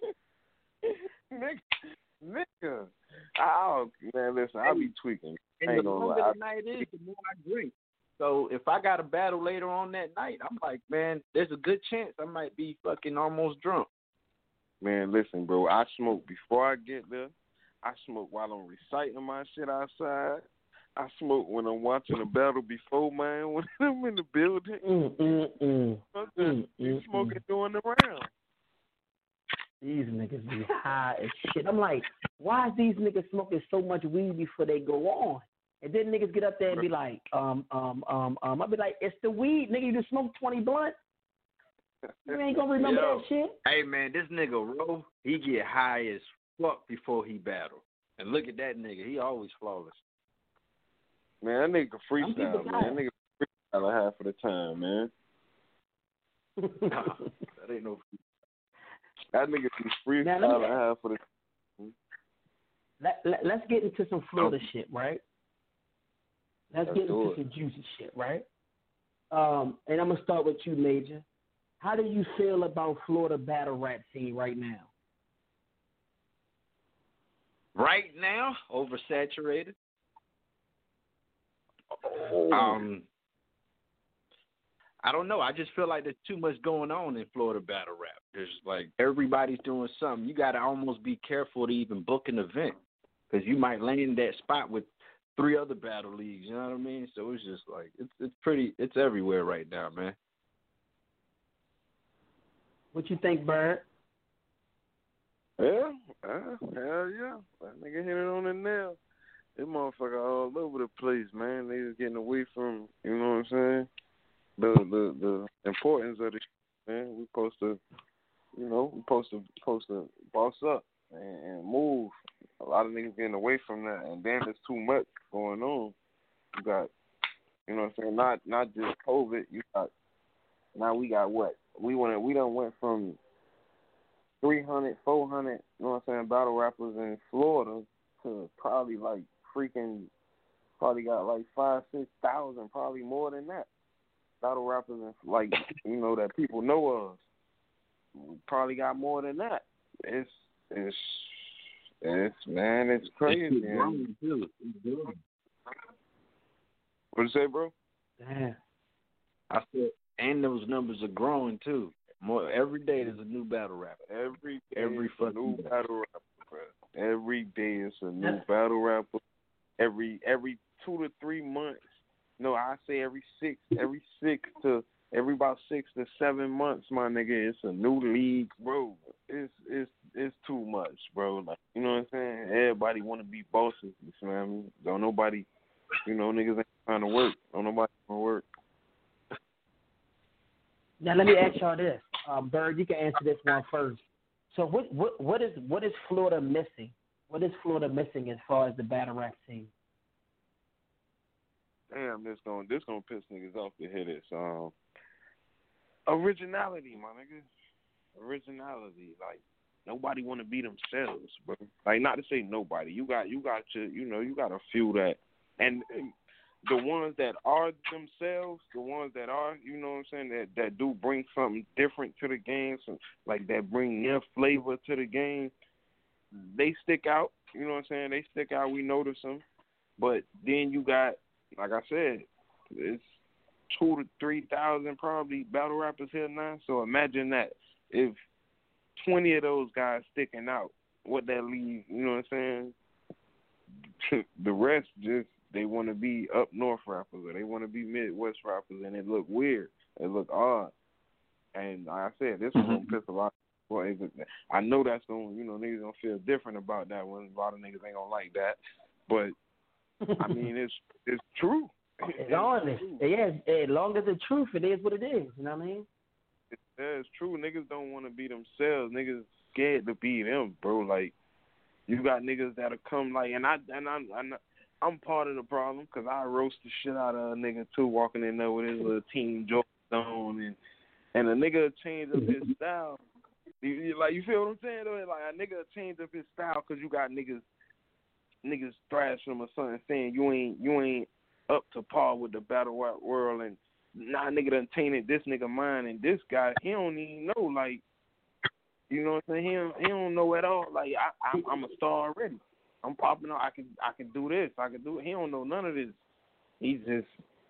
nigga. Nigga. Oh man, listen, I be tweaking. I And ain't the gonna longer lie. the night is, the more I drink. So if I got a battle later on that night, I'm like, man, there's a good chance I might be fucking almost drunk. Man, listen, bro. I smoke before I get there. I smoke while I'm reciting my shit outside. I smoke when I'm watching a battle before, man. When I'm in the building, Mm, mm, mm. I'm just Mm, be mm, smoking mm. during the round. These niggas be high as shit. I'm like, why is these niggas smoking so much weed before they go on? And then niggas get up there and be like, um, um, um, um. I'll be like, it's the weed, nigga. You just smoked twenty blunt. You ain't gonna remember Yo. that shit. Hey, man, this nigga, Ro, he get high as fuck before he battle. And look at that nigga. He always flawless. Man, that nigga Some people freestyle, man. That nigga freestyle half of the time, man. Nah, that ain't no. That nigga be Now, let freestyle me- half of the time. let, let, let's get into some Florida shit, right? Let's, Let's get do into it. some juicy shit, right? Um, and I'm gonna start with you, Major. How do you feel about Florida battle rap scene right now? Right now, oversaturated. Oh. Um, I don't know. I just feel like there's too much going on in Florida battle rap. There's like everybody's doing something. You got to almost be careful to even book an event because you might land that spot with three other battle leagues. You know what I mean? So it's just like it's it's pretty. It's everywhere right now, man. What you think, Bird? Yeah, uh, hell yeah. That nigga hit it on the nail. This motherfucker all over the place, man. They just getting away from, you know what I'm saying? The the the importance of the shit, man. We supposed to, you know, we supposed to supposed to boss up and, and move. A lot of niggas getting away from that, and then there's too much going on. You got, you know what I'm saying? Not not just COVID. You got now we got what we went. We done went from three hundred, four hundred, you know what I'm saying, battle rappers in Florida to probably like freaking, probably got like five, six thousand, probably more than that. Battle rappers, in, like, you know, that people know of. We probably got more than that. It's, it's, it's, man, it's crazy. It's growing, too. It's growing. What'd you say, bro? Damn. I said, and those numbers are growing too. More every day there's a new battle rapper. Every day Every is a fucking new day. battle rapper, bro. Every day is a new Yeah. battle rapper. Every every two to three months. No, I say every six, every six to every about six to seven months, my nigga. It's a new league, bro. It's it's it's too much, bro. Like, you know what I'm saying? Everybody want to be bosses. You know what I mean? Don't nobody, you know, niggas ain't trying to work. Don't nobody want to work. Now let me ask y'all this, um, Bird. You can answer this one first. So what what what is what is Florida missing What is Florida missing as far as the battle rap scene? Damn, this gonna this gonna piss niggas off to hear this. Um, originality, my nigga. Originality. Like nobody want to be themselves, bro. Like not to say nobody. You got you got to you know you got a few that, and, and the ones that are themselves, the ones that are you know what I'm saying that that do bring something different to the game, some like that bring their flavor to the game. They stick out. You know what I'm saying? They stick out. We notice them. But then you got, like I said, it's two to three thousand probably battle rappers here now. So imagine that if twenty of those guys sticking out, what that leave? You know what I'm saying? The rest just they want to be up north rappers or they want to be Midwest rappers, and it look weird. It look odd. And like I said, this mm-hmm. one gonna piss a lot. Well, I know that's gonna, you know, niggas gonna feel different about that one. A lot of niggas ain't gonna like that, but I mean, it's it's true. It's, it's honest. True. Yeah, as long as it's truth, it is what it is. You know what I mean? It, yeah, it's true. Niggas don't want to be themselves. Niggas scared to be them, bro. Like you got niggas that'll come like, and I and I, I I'm part of the problem because I roast the shit out of a nigga too, walking in there with his little team Jordan on, and and a nigga change up his style. You, you, like you feel what I'm saying though? Like a nigga change up his style because you got niggas, niggas thrashing him or something, saying you ain't you ain't up to par with the battle rap world, and nah nigga done tainted this nigga mind, and this guy he don't even know, like you know what I'm saying? He don't, he don't know at all. Like I, I'm, I'm a star already. I'm popping up. I can I can do this. I can do it. He don't know none of this. He's just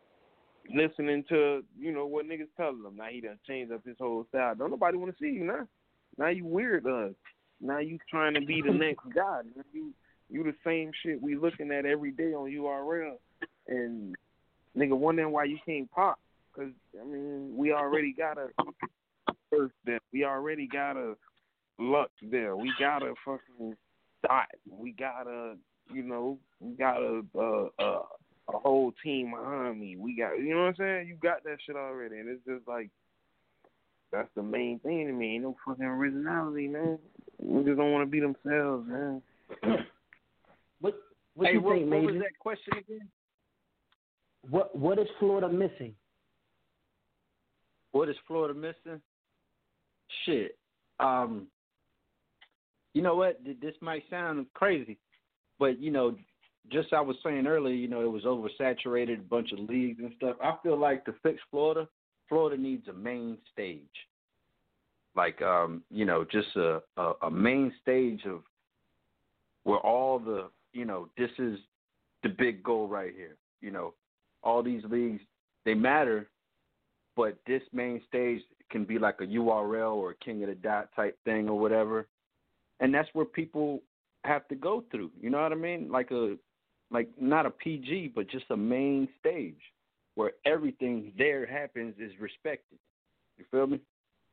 listening to you know what niggas telling him. Now he done changed up his whole style. Don't nobody want to see you now. Now you weird us. Now you trying to be the next guy. You you the same shit we looking at every day on U R L, and nigga wondering why you can't pop. Cause I mean we already got a first there. We already got a Lux there. We got a fucking Dot. We got a you know we got a a, a a whole team behind me. We got you know what I'm saying. You got that shit already, and it's just like. That's the main thing to me. Ain't no fucking originality, man. Niggas don't want to be themselves, man. What What hey, you what, think, what Major? was that question again? What What is Florida missing? What is Florida missing? Shit. Um. You know what? This might sound crazy, but you know, just I was saying earlier, you know, it was oversaturated, a bunch of leagues and stuff. I feel like to fix Florida. Florida needs a main stage, like um, you know, just a, a, a main stage of where all the, you know, this is the big goal right here. You know, all these leagues, they matter, but this main stage can be like a U R L or a King of the Dot type thing or whatever, and that's where people have to go through. You know what I mean? Like a, like not a P G, but just a main stage. Where everything there happens is respected. You feel me?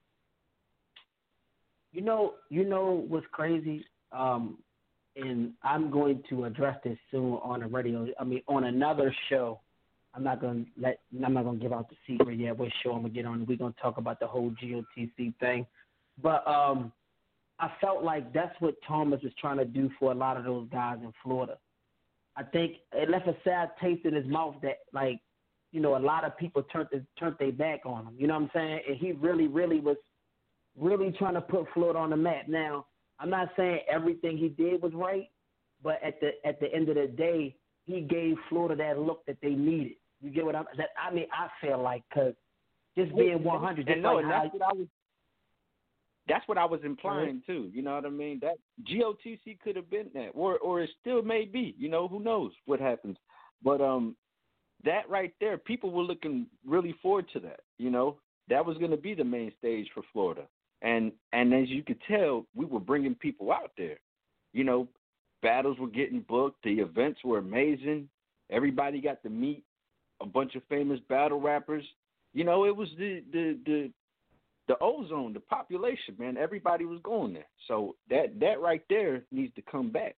You know, you know what's crazy, um, and I'm going to address this soon on the radio. I mean, on another show. I'm not gonna let. I'm not gonna give out the secret yet. What show I'm gonna get on? We're gonna talk about the whole G O T C thing. But um, I felt like that's what Thomas was trying to do for a lot of those guys in Florida. I think it left a sad taste in his mouth that like. You know, a lot of people turned turned their back on him. You know what I'm saying? And he really, really was really trying to put Florida on the map. Now, I'm not saying everything he did was right, but at the at the end of the day, he gave Florida that look that they needed. You get what I'm? That I mean, I feel like because just being one hundred, just and no, like and how, that's what I was. That's what I was implying mm-hmm. too. You know what I mean? That G O T C could have been that, or or it still may be. You know, who knows what happens? But um. That right there, people were looking really forward to that. You know, that was going to be the main stage for Florida. And and as you could tell, we were bringing people out there. You know, battles were getting booked. The events were amazing. Everybody got to meet a bunch of famous battle rappers. You know, it was the the the, the ozone, the population, man. Everybody was going there. So that, that right there needs to come back.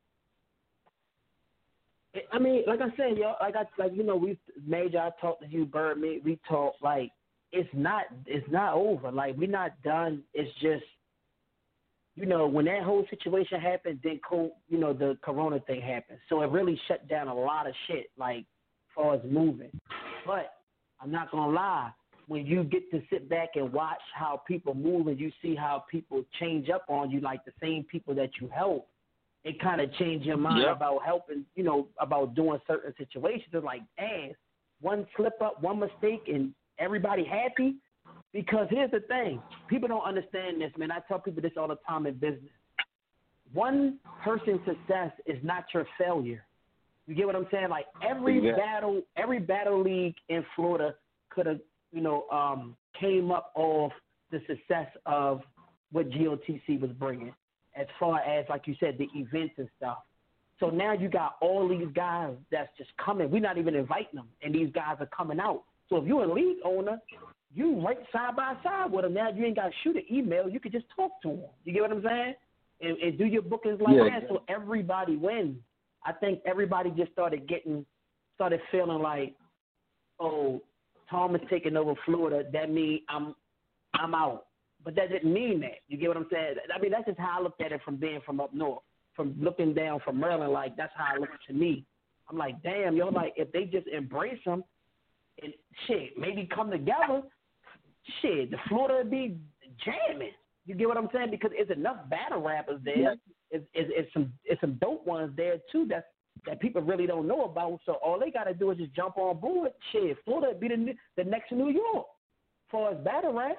I mean, like I said, yo, like I like you know, we Major. I talked to you, Bird. Me, we talked like it's not it's not over. Like we're not done. It's just you know, when that whole situation happened, then, co- you know, the corona thing happened. So it really shut down a lot of shit, like, as far as moving. But I'm not going to lie. When you get to sit back and watch how people move and you see how people change up on you, like the same people that you help, it kind of changed your mind yep. about helping, you know, about doing certain situations. It's like, damn, one slip up, one mistake, and everybody happy. Because here's the thing. People don't understand this, man. I tell people this all the time in business. One person's success is not your failure. You get what I'm saying? Like, every yeah. battle, every battle league in Florida could have, you know, um, came up off the success of what G O T C was bringing, as far as, like you said, the events and stuff. So now you got all these guys that's just coming. We're not even inviting them, and these guys are coming out. So if you're a league owner, you right side by side with them. Now you ain't got to shoot an email. You could just talk to them. You get what I'm saying? And, and do your bookings like yeah, that, so everybody wins. I think everybody just started getting, started feeling like, oh, Tom is taking over Florida. That means I'm, I'm out. But that didn't mean that. You get what I'm saying? I mean, that's just how I looked at it from being from up north, from looking down from Maryland. Like, that's how it looks to me. I'm like, damn, yo, like, if they just embrace them and shit, maybe come together, shit, the Florida would be jamming. You get what I'm saying? Because it's enough battle rappers there. Yeah. It's, it's, it's some it's some dope ones there too that that people really don't know about. So all they got to do is just jump on board. Shit, Florida would be the the next New York as far as battle rap.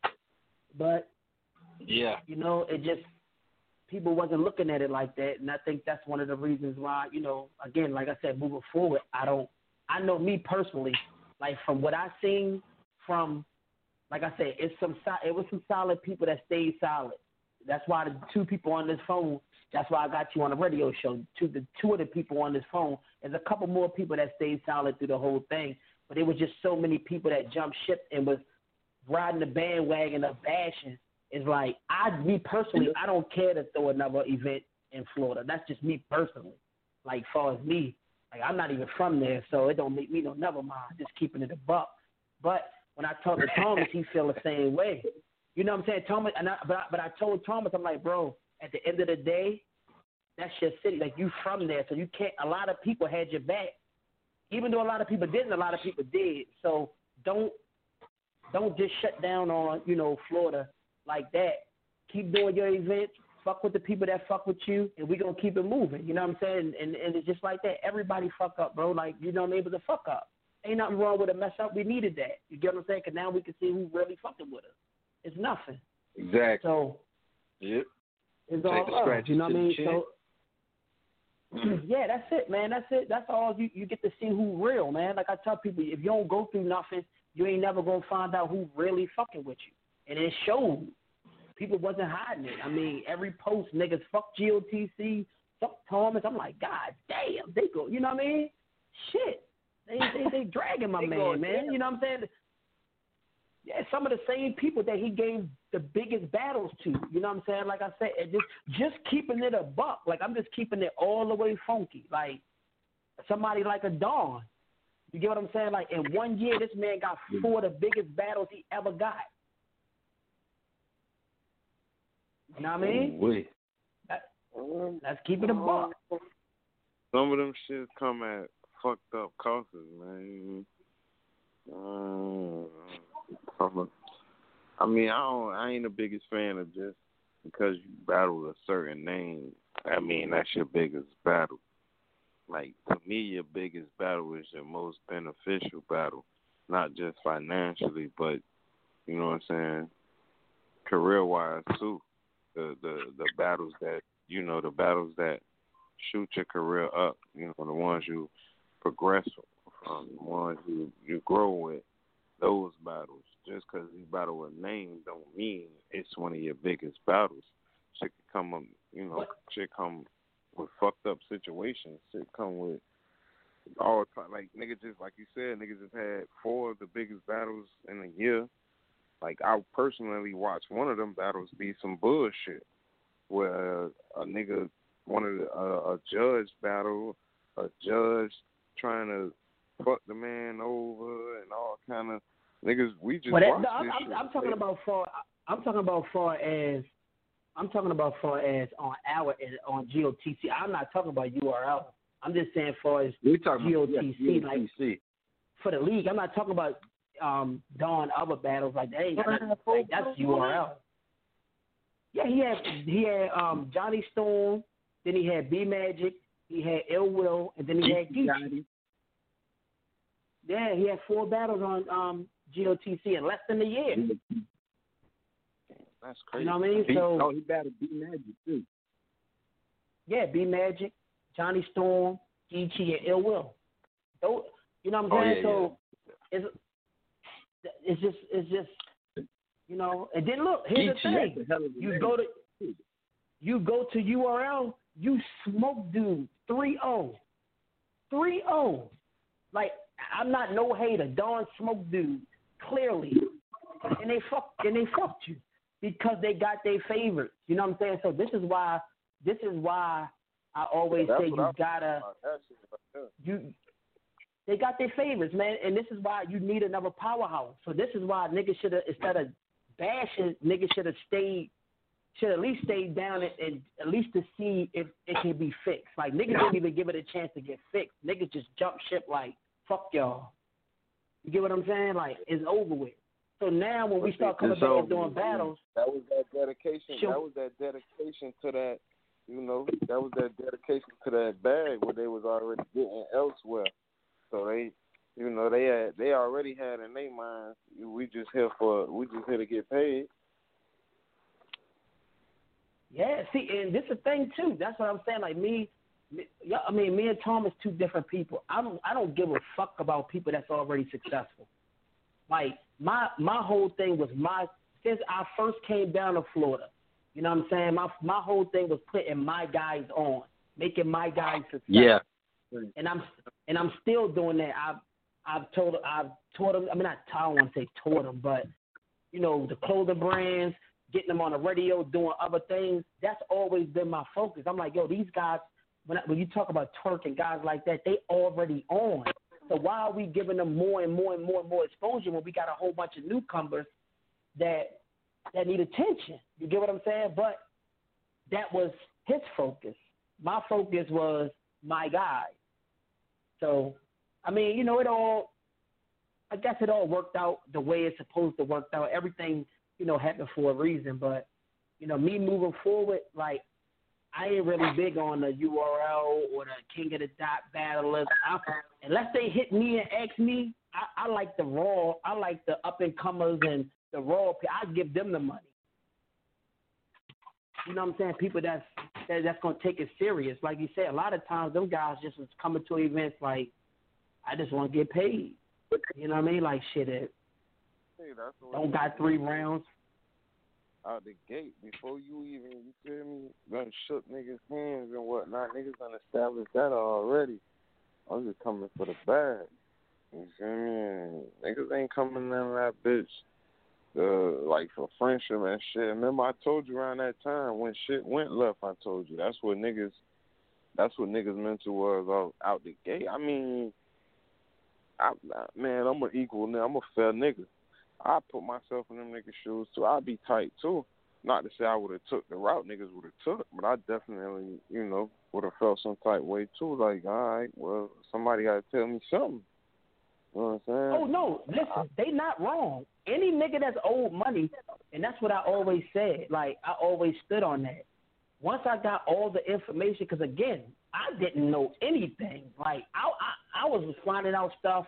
But yeah, you know, it just people wasn't looking at it like that, and I think that's one of the reasons why, you know, again, like I said, moving forward, I don't. I know me personally, like from what I seen from. Like I said, it's some it was some solid people that stayed solid. That's why the two people on this phone, that's why I got you on the radio show. Two, the two of the people on this phone, there's a couple more people that stayed solid through the whole thing. But it was just so many people that jumped ship and was riding the bandwagon of bashing. It's like, I, me personally, I don't care to throw another event in Florida. That's just me personally. Like, far as me, like I'm not even from there, so it don't make me no never mind. Just keeping it a buck. But when I talk to Thomas, he feel the same way. You know what I'm saying? Thomas, and I, but, I, but I told Thomas, I'm like, bro, at the end of the day, that's your city. Like, you from there, so you can't, a lot of people had your back. Even though a lot of people didn't, a lot of people did. So don't, don't just shut down on, you know, Florida like that. Keep doing your events. Fuck with the people that fuck with you, and we going to keep it moving. You know what I'm saying? And, and it's just like that. Everybody fuck up, bro. Like, you know, I'm able to fuck up. Ain't nothing wrong with a mess up. We needed that. You get what I'm saying? Because now we can see who really fucking with us. It's nothing. Exactly. So, yep. It's all love. You know what I mean? So, yeah, that's it, man. That's it. That's all. You, you get to see who real, man. Like I tell people, if you don't go through nothing, you ain't never going to find out who really fucking with you. And it showed. People wasn't hiding it. I mean, every post, niggas, fuck G O T C, fuck Thomas. I'm like, God damn. They go, you know what I mean? Shit. They they, they dragging my man, man. You know what I'm saying? Yeah, some of the same people that he gave the biggest battles to. You know what I'm saying? Like I said, it just just keeping it a buck. Like I'm just keeping it all the way funky. Like somebody like a Dawn. You get what I'm saying? Like in one year, this man got four of the biggest battles he ever got. You know what I mean? Wait. That, let's keep it a buck. Some of them shits come at fucked up causes, man. Uh, I mean, I don't. I ain't the biggest fan of just because you battle a certain name. I mean, that's your biggest battle. Like to me, your biggest battle is your most beneficial battle, not just financially, but you know what I'm saying, career-wise too. The the the battles that you know, the battles that shoot your career up. You know, the ones you progress from, the ones you, you grow with, those battles. Just because you battle a name don't mean it's one of your biggest battles. Shit can come up, you know, shit come with fucked up situations. Shit come with all time. Like, niggas just, like you said, niggas just had four of the biggest battles in a year. Like, I personally watched one of them battles be some bullshit where a nigga wanted a, a judge battle, a judge trying to fuck the man over and all kind of niggas. We just well, that, watched no, this I'm, shit. I'm talking about far. I'm talking about far as I'm talking about far as on our on G O T C. I'm not talking about U R L. I'm just saying far as We're talking G O T C, about yeah, like G O T C. for the league. I'm not talking about um Dawn other battles like that. Ain't got nothing, like, that's U R L. Yeah, he had he had um Johnny Storm, then he had B Magic, he had Ill Will, and then he had Geechee. Yeah, he had four battles on um G O T C in less than a year. That's crazy. You know what I mean? He, so oh, he battled B Magic too. Yeah, B Magic, Johnny Storm, Geechee, and Ill Will. So, you know what I'm Oh, saying? yeah, so yeah. it's it's just it's just you know. And then look, here's Geechee, the thing: that's a hell of a you name. go to you go to U R L, you smoke dude three oh, three oh. Like I'm not no hater, Dawn smoke dude clearly, and they fuck and they fucked you because they got their favorites. You know what I'm saying? So this is why this is why I always That's say what you I- gotta That shit right there. you. They got their favorites, man, and this is why you need another powerhouse. So this is why niggas should have, instead of bashing, niggas should have stayed, should at least stayed down and, and at least to see if it can be fixed. Like niggas didn't even give it a chance to get fixed. Niggas just jump ship like fuck y'all. You get what I'm saying? Like it's over with. So now when we start coming It's back over and doing with. battles, That was that dedication. Sure. That was that dedication to that. You know, that was that dedication to that bag where they was already getting elsewhere. So they, you know, they had they already had in their minds. We just here for we just here to get paid. yeah. See, and this is the thing too. That's what I'm saying. Like me, me yeah, I mean, me and Tom is two different people. I don't I don't give a fuck about people that's already successful. Like my my whole thing was my since I first came down to Florida. You know what I'm saying? My my whole thing was putting my guys on, making my guys successful. Yeah. And I'm and I'm still doing that. I've I've told I've taught them. I mean, not I don't want to say taught them, but you know, the clothing brands, getting them on the radio, doing other things. That's always been my focus. I'm like, yo, these guys. When I, when you talk about Twerk and guys like that, they already on. So why are we giving them more and more and more and more exposure when we got a whole bunch of newcomers that that need attention? You get what I'm saying? But that was his focus. My focus was my guy. So, I mean, you know, it all, I guess it all worked out the way it's supposed to work out. Everything, you know, happened for a reason. But, you know, me moving forward, like, I ain't really big on the U R L or the King of the Dot battlers. I, unless they hit me and ask me, I, I like the raw, I like the up-and-comers and the raw. I give them the money. You know what I'm saying? People that's that, that's gonna take it serious. Like you said, a lot of times them guys just is coming to events like, I just want to get paid. You know what I mean? Like shit, it Hey, that's what don't got three rounds. out the gate before you even, you feel me, done shook niggas' hands and whatnot. Niggas done established that already. I'm just coming for the bag. You feel me? Niggas ain't coming in that bitch. Uh, like for friendship and shit. Remember I told you around that time when shit went left, I told you that's what niggas that's what niggas mental was out, out the gate. I mean I, man, I'm an equal nigga, I'm a fair nigga. I put myself in them niggas' shoes too. I'd be tight too. Not to say I would have took the route niggas would have took, but I definitely, you know, would have felt some type way too. Like, all right, well, somebody got to tell me something. You know what I'm saying? Oh no, listen, they not wrong. Any nigga that's owed money, and that's what I always said. Like I always stood on that. Once I got all the information, because again, I didn't know anything. Like I, I, I was finding out stuff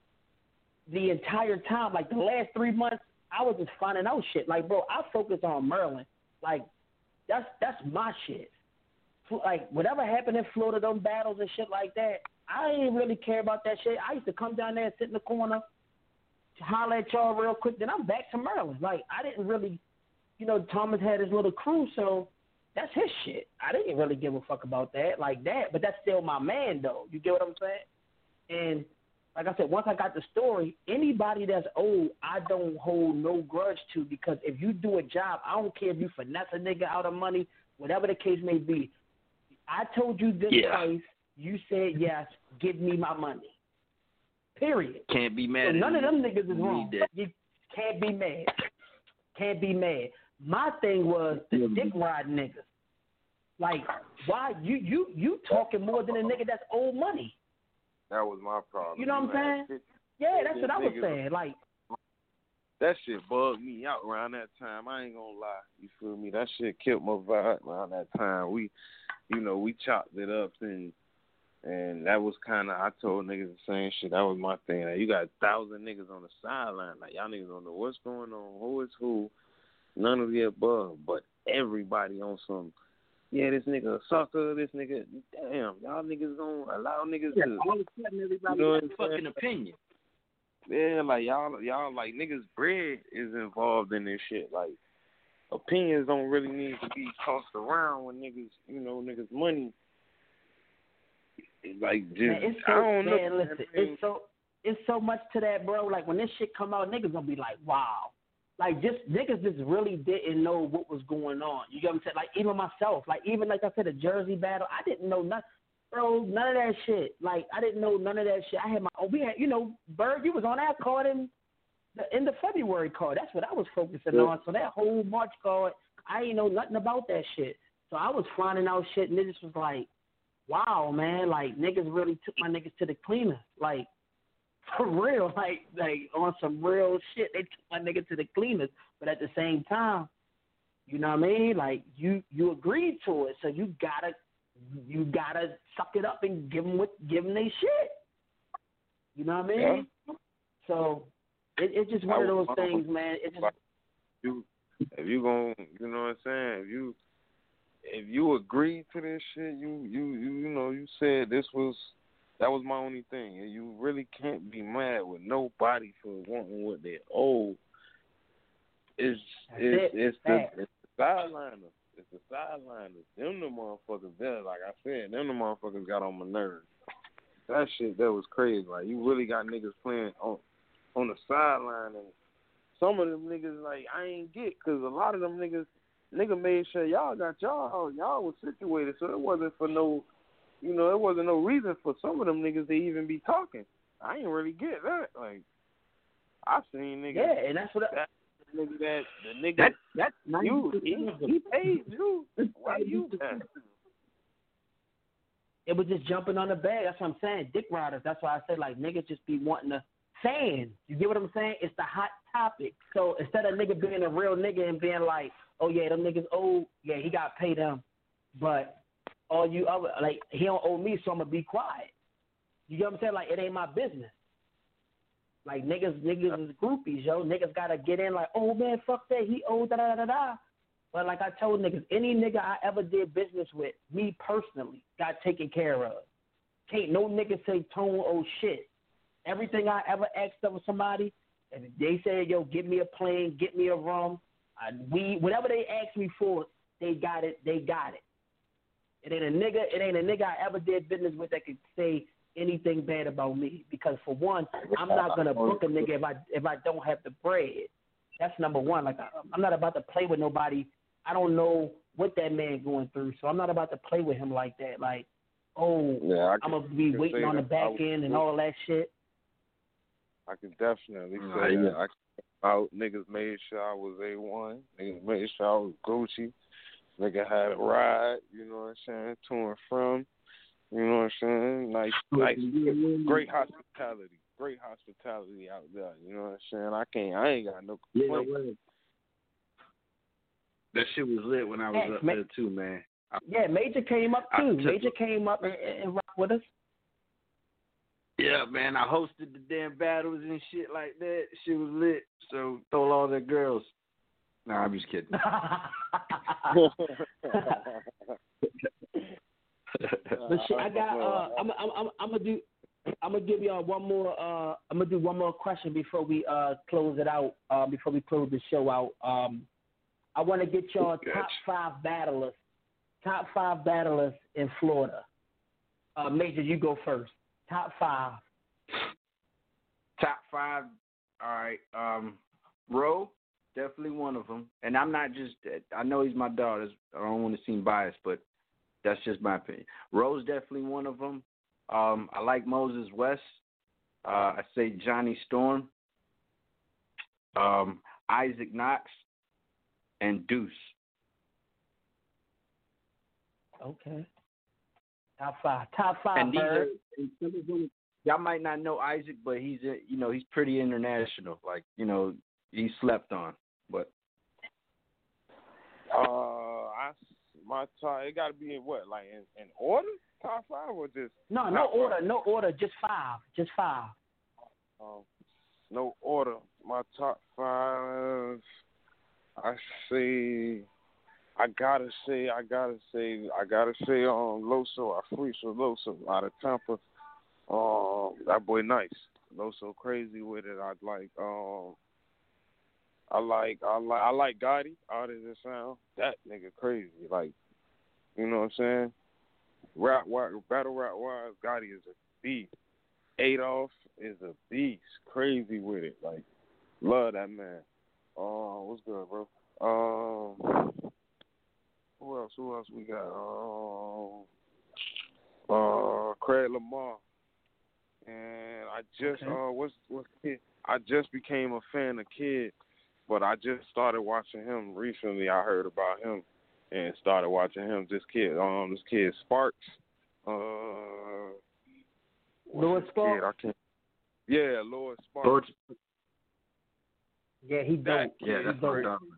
the entire time. Like the last three months, I was just finding out shit. Like, bro, I focus on Maryland. Like that's that's my shit. Like whatever happened in Florida, them battles and shit like that, I didn't really care about that shit. I used to come down there and sit in the corner, holler at y'all real quick, then I'm back to Maryland. Like, I didn't really, you know, Thomas had his little crew, so that's his shit. I didn't really give a fuck about that like that, but that's still my man, though. You get what I'm saying? And like I said, once I got the story, anybody that's old, I don't hold no grudge to, because if you do a job, I don't care if you finesse a nigga out of money, whatever the case may be. I told you this Yeah. price. You said yes. Give me my money. Period. Can't be mad. So at none you. of them niggas is You wrong. need that. You can't be mad. Can't be mad. My thing was the dick ride niggas. Like, why you you you talking more than a nigga that's old money? That was my problem. You know what I'm saying? Yeah, that's what I was saying. Like, that shit bugged me out around that time. I ain't gonna lie. You feel me? That shit killed my vibe around that time. We, you know, we chopped it up and and that was kind of, I told niggas the same shit. That was my thing. Like, you got a thousand niggas on the sideline. Like, y'all niggas don't know what's going on, who is who, none of the above. But everybody on some, yeah, this nigga a sucker, this nigga, damn, y'all niggas gonna allow niggas yeah, to. all of a sudden, everybody you know has a fucking opinion. Yeah, like y'all, y'all like niggas' bread is involved in this shit. Like opinions don't really need to be tossed around when niggas, you know, niggas' money. Like just, man, it's so, I don't man, know. listen, it's so, it's so much to that, bro. Like when this shit come out, niggas gonna be like, wow. Like just niggas just really didn't know what was going on. You get what I'm saying? Like even myself, like even like I said, a Jersey battle, I didn't know nothing. Bro, none of that shit. Like, I didn't know none of that shit. I had my own. We had, you know, Bird, you was on that card in the, in the February card. That's what I was focusing yeah. on. So that whole March card, I ain't know nothing about that shit. So I was finding out shit, and niggas was like, wow, man, like, niggas really took my niggas to the cleaner. Like, for real, like, like on some real shit. They took my nigga to the cleaners. But at the same time, you know what I mean? Like, you, you agreed to it, so you gotta You gotta suck it up and give them what, give them they shit. You know what I mean? Yeah. So it, it's just one of those things, man. It's just you, if you gonna, you know what I'm saying? If you, if you agree to this shit, you, you, you, you know, you said this was, that was my only thing, and you really can't be mad with nobody for wanting what they owe. It's, That's it's, it. it's the, it's the sideliner. It's the sideliners. Them the motherfuckers there, like I said, them the motherfuckers got on my nerves. That shit, that was crazy. Like, you really got niggas playing on on the sideline, and some of them niggas, like, I ain't get, because a lot of them niggas, nigga made sure y'all got y'all, y'all was situated, so it wasn't for no, you know, it wasn't no reason for some of them niggas to even be talking. I ain't really get that. Like, I seen niggas. Yeah, and that's what I... That, nigga that the nigga that that's you he, he paid you. Why you that? It was just jumping on the bag. That's what I'm saying. Dick riders. That's why I say like niggas just be wanting to saying. You get what I'm saying? It's the hot topic. So instead of nigga being a real nigga and being like, oh yeah, them niggas owe, yeah, he got to pay them, but all you other like he don't owe me, so I'm gonna be quiet. You get what I'm saying? Like it ain't my business. Like, niggas niggas is groupies, yo. Niggas got to get in like, oh, man, fuck that. He owed da-da-da-da. But like I told niggas, any nigga I ever did business with, me personally, got taken care of. Can't no nigga say Tone oh shit. Everything I ever asked of somebody, and they said, yo, give me a plane, get me a room, I, we, whatever they asked me for, they got it, they got it. It ain't a nigga, it ain't a nigga I ever did business with that could say anything bad about me, because for one, I'm not gonna book a nigga if I if I don't have the bread. That's number one. Like I, I'm not about to play with nobody. I don't know what that man going through, so I'm not about to play with him like that. Like, oh, yeah, I'm gonna be waiting on the back end and all that shit. I can definitely say uh, yeah. that. I, I, niggas made sure I was A one. Niggas made sure I was Gucci. Nigga had a ride. You know what I'm saying? To and from. You know what I'm saying? Nice, nice, great hospitality, great hospitality out there. You know what I'm saying? I can't, I ain't got no complaints. Yeah, that shit was lit when I was yeah, up ma- there too, man. I, yeah, Major came up too. Major came up and, and rocked with us. Yeah, man, I hosted the damn battles and shit like that. Shit was lit. So told all the girls. Nah, I'm just kidding. But shit, I got. Uh, I'm. I'm. I'm. I'm gonna do. I'm gonna give y'all one more. Uh, I'm gonna do one more question before we uh close it out. Uh, before we close the show out. Um, I want to get y'all top five battlers. Top five battlers in Florida. Uh, Major, you go first. Top five. Top five. All right. Um, Ro, definitely one of them. And I'm not just. I know he's my daughter. I don't want to seem biased, but. That's just my opinion. Ro's definitely one of them. Um, I like Moses West. Uh, I say Johnny Storm. Um, Isaac Knox. and Deuce. Okay. Top five. Top five, And these are, Bird. and some of them- y'all might not know Isaac, but he's a, you know he's pretty international. Like you know he's slept on, but Uh, I my top. It got to be in what, like in, in order, top five or just No, no top order. five? No order. Just five. Just five. Um, no order. My top five. I say. I gotta say. I gotta say. I gotta say. Um, Loso. I freak for Loso out of Tampa. Um, that boy nice. Loso crazy with it. I like. Um, I like. I like. I like Gotti. Out of the sound. That nigga crazy. Like, you know what I'm saying? Rap, rap battle rap wise, Gotti is a beast. Adolf is a beast. Crazy with it. Like, love that man. Uh, what's good, bro? Um, who else? Who else we got? Um, uh, Craig Lamar. And I just, Okay. uh, what's what's Kid? I just became a fan of Kid, but I just started watching him recently. I heard about him and started watching him. This kid, um, this kid Sparks. Uh, what's Lord his Sparks? kid? I can't. Yeah, Lord Sparks. Lord, Yeah, he That dope. yeah, kid that's He's no dope. doubt.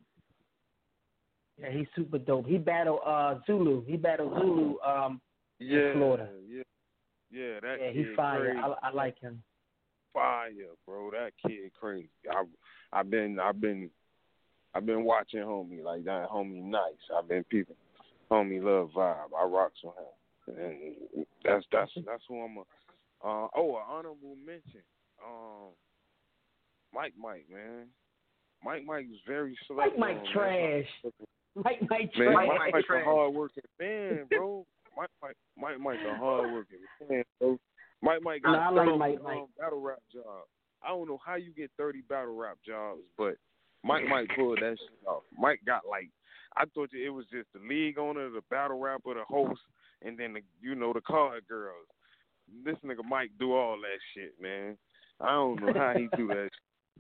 Yeah, he's super dope. He battled uh, Zulu. He battled Zulu um, yeah, in Florida. Yeah, yeah, that Yeah, kid he's fire. crazy. I, I like him. Fire, bro. That kid crazy. I, I've been, I've been, I've been watching homie like that. Homie nice. I've been peeping. Homie love vibe. I rocks on him, and that's that's that's who I'm a. Uh, oh, an honorable mention. Um, Mike, Mike, man. Mike, Mike was very select. Mike, Mike on, trash. man. Mike, Mike Man, trash. Mike, Mike Mike, trash. a hard working man, bro. Mike, Mike, Mike, Mike, a hard working man, bro. Mike, Mike got No, I like thirty Mike, um, Mike. battle rap job. I don't know how you get thirty battle rap jobs, but Mike, Mike pulled that shit off. Mike got like, I thought it was just the league owner, the battle rapper, the host, and then the, you know, the card girls. This nigga Mike do all that shit, man. I don't know how he do that.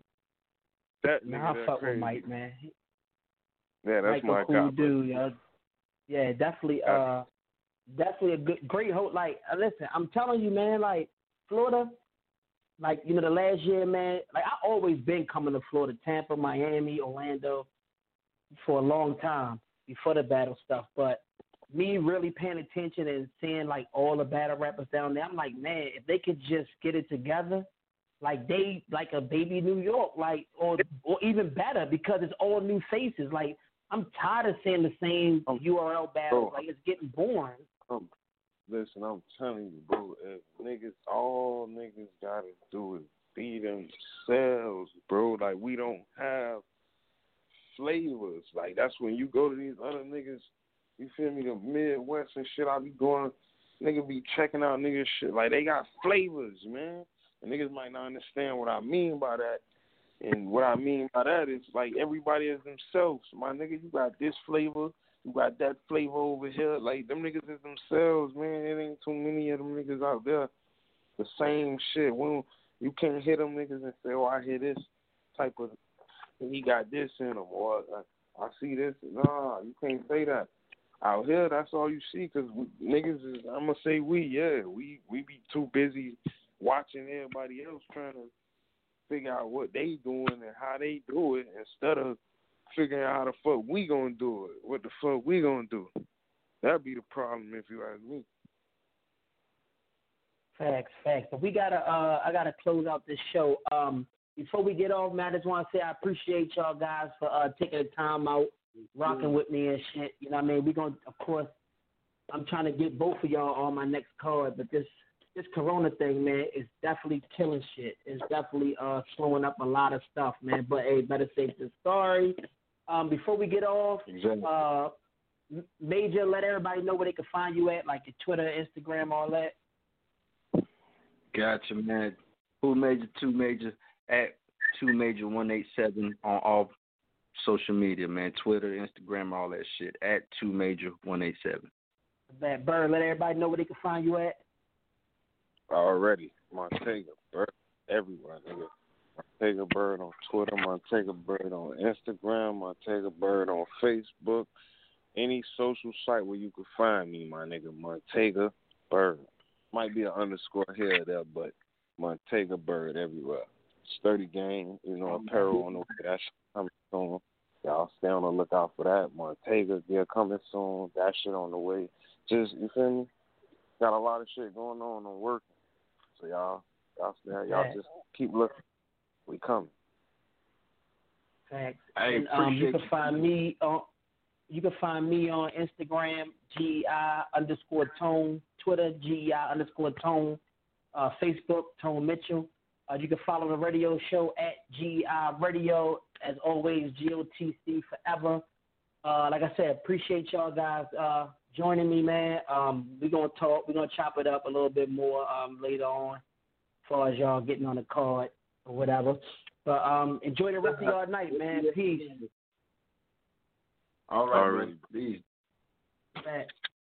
That nigga, Nah, I that fuck crazy. with Mike, man. Yeah, that's Mike my a cool guy. dude, yo. Yeah, definitely. That's- Uh, definitely a good, great host. Like, uh, listen, I'm telling you, man. Like Florida, like you know, the last year, man. Like I always been coming to Florida, Tampa, Miami, Orlando, for a long time before the battle stuff. But me really paying attention and seeing like all the battle rappers down there, I'm like, man, if they could just get it together, like they like a baby New York, like or or even better because it's all new faces. Like I'm tired of seeing the same U R L battles. Bro. Like it's getting boring. Um, listen, I'm telling you, bro. If niggas, all niggas gotta do is be themselves, bro. Like we don't have flavors. Like that's when you go to these other niggas. You feel me? The Midwest and shit. I be going, nigga be checking out niggas shit. Like they got flavors, man. And niggas might not understand what I mean by that. And what I mean by that is like everybody is themselves. My nigga, you got this flavor. You got that flavor over here. Like, them niggas is themselves, man. It ain't too many of them niggas out there. The same shit. When you can't hear them niggas and say, oh, I hear this type of, he got this in him, or I, I see this. Nah, you can't say that. Out here, that's all you see, because niggas is, I'm going to say we, yeah. We, we be too busy watching everybody else trying to figure out what they doing and how they do it instead of figuring out how the fuck we gonna do it. What the fuck we gonna do? That'd be the problem if you ask me. Facts, facts. But we gotta, uh, I gotta close out this show. Um, before we get off, man, I just want to say I appreciate y'all guys for uh, taking the time out, rocking with me and shit. You know what I mean? We gonna, of course, I'm trying to get both of y'all on my next card, but this this Corona thing, man, is definitely killing shit. It's definitely uh slowing up a lot of stuff, man. But hey, better safe than sorry. Um, before we get off, Exactly. uh, Major, let everybody know where they can find you at, like your Twitter, Instagram, all that. Gotcha, man. Who Major, Two Major, at Two Major one eight seven on all social media, man. Twitter, Instagram, all that shit. At Two Major one eight seven. That Bird, let everybody know where they can find you at. Already. Montego, bro. Everywhere, nigga. Montega Bird on Twitter, Montega Bird on Instagram, Montega Bird on Facebook. Any social site where you can find me, my nigga, Montega Bird. Might be an underscore here or there, but Montega Bird everywhere. Sturdy Gang, you know, apparel on the way. That shit coming soon. Y'all stay on the lookout for that. Montega Gear coming soon. That shit on the way. Just, you feel me? Got a lot of shit going on. I'm working. So y'all, y'all stay, y'all just keep looking. We coming. Thanks. I and, um, you can you. find me on you can find me on Instagram, G I underscore Tone, Twitter, G I underscore Tone, uh, Facebook, Tone Mitchell. Uh, you can follow the radio show at G I Radio. As always, G O T C forever. Uh, like I said, appreciate y'all guys uh, joining me, man. Um, we're gonna talk. We're gonna chop it up a little bit more um, later on, as far as y'all getting on the card or whatever. But um, enjoy the rest of your night, man. Peace. All right, All right. Peace. Thanks.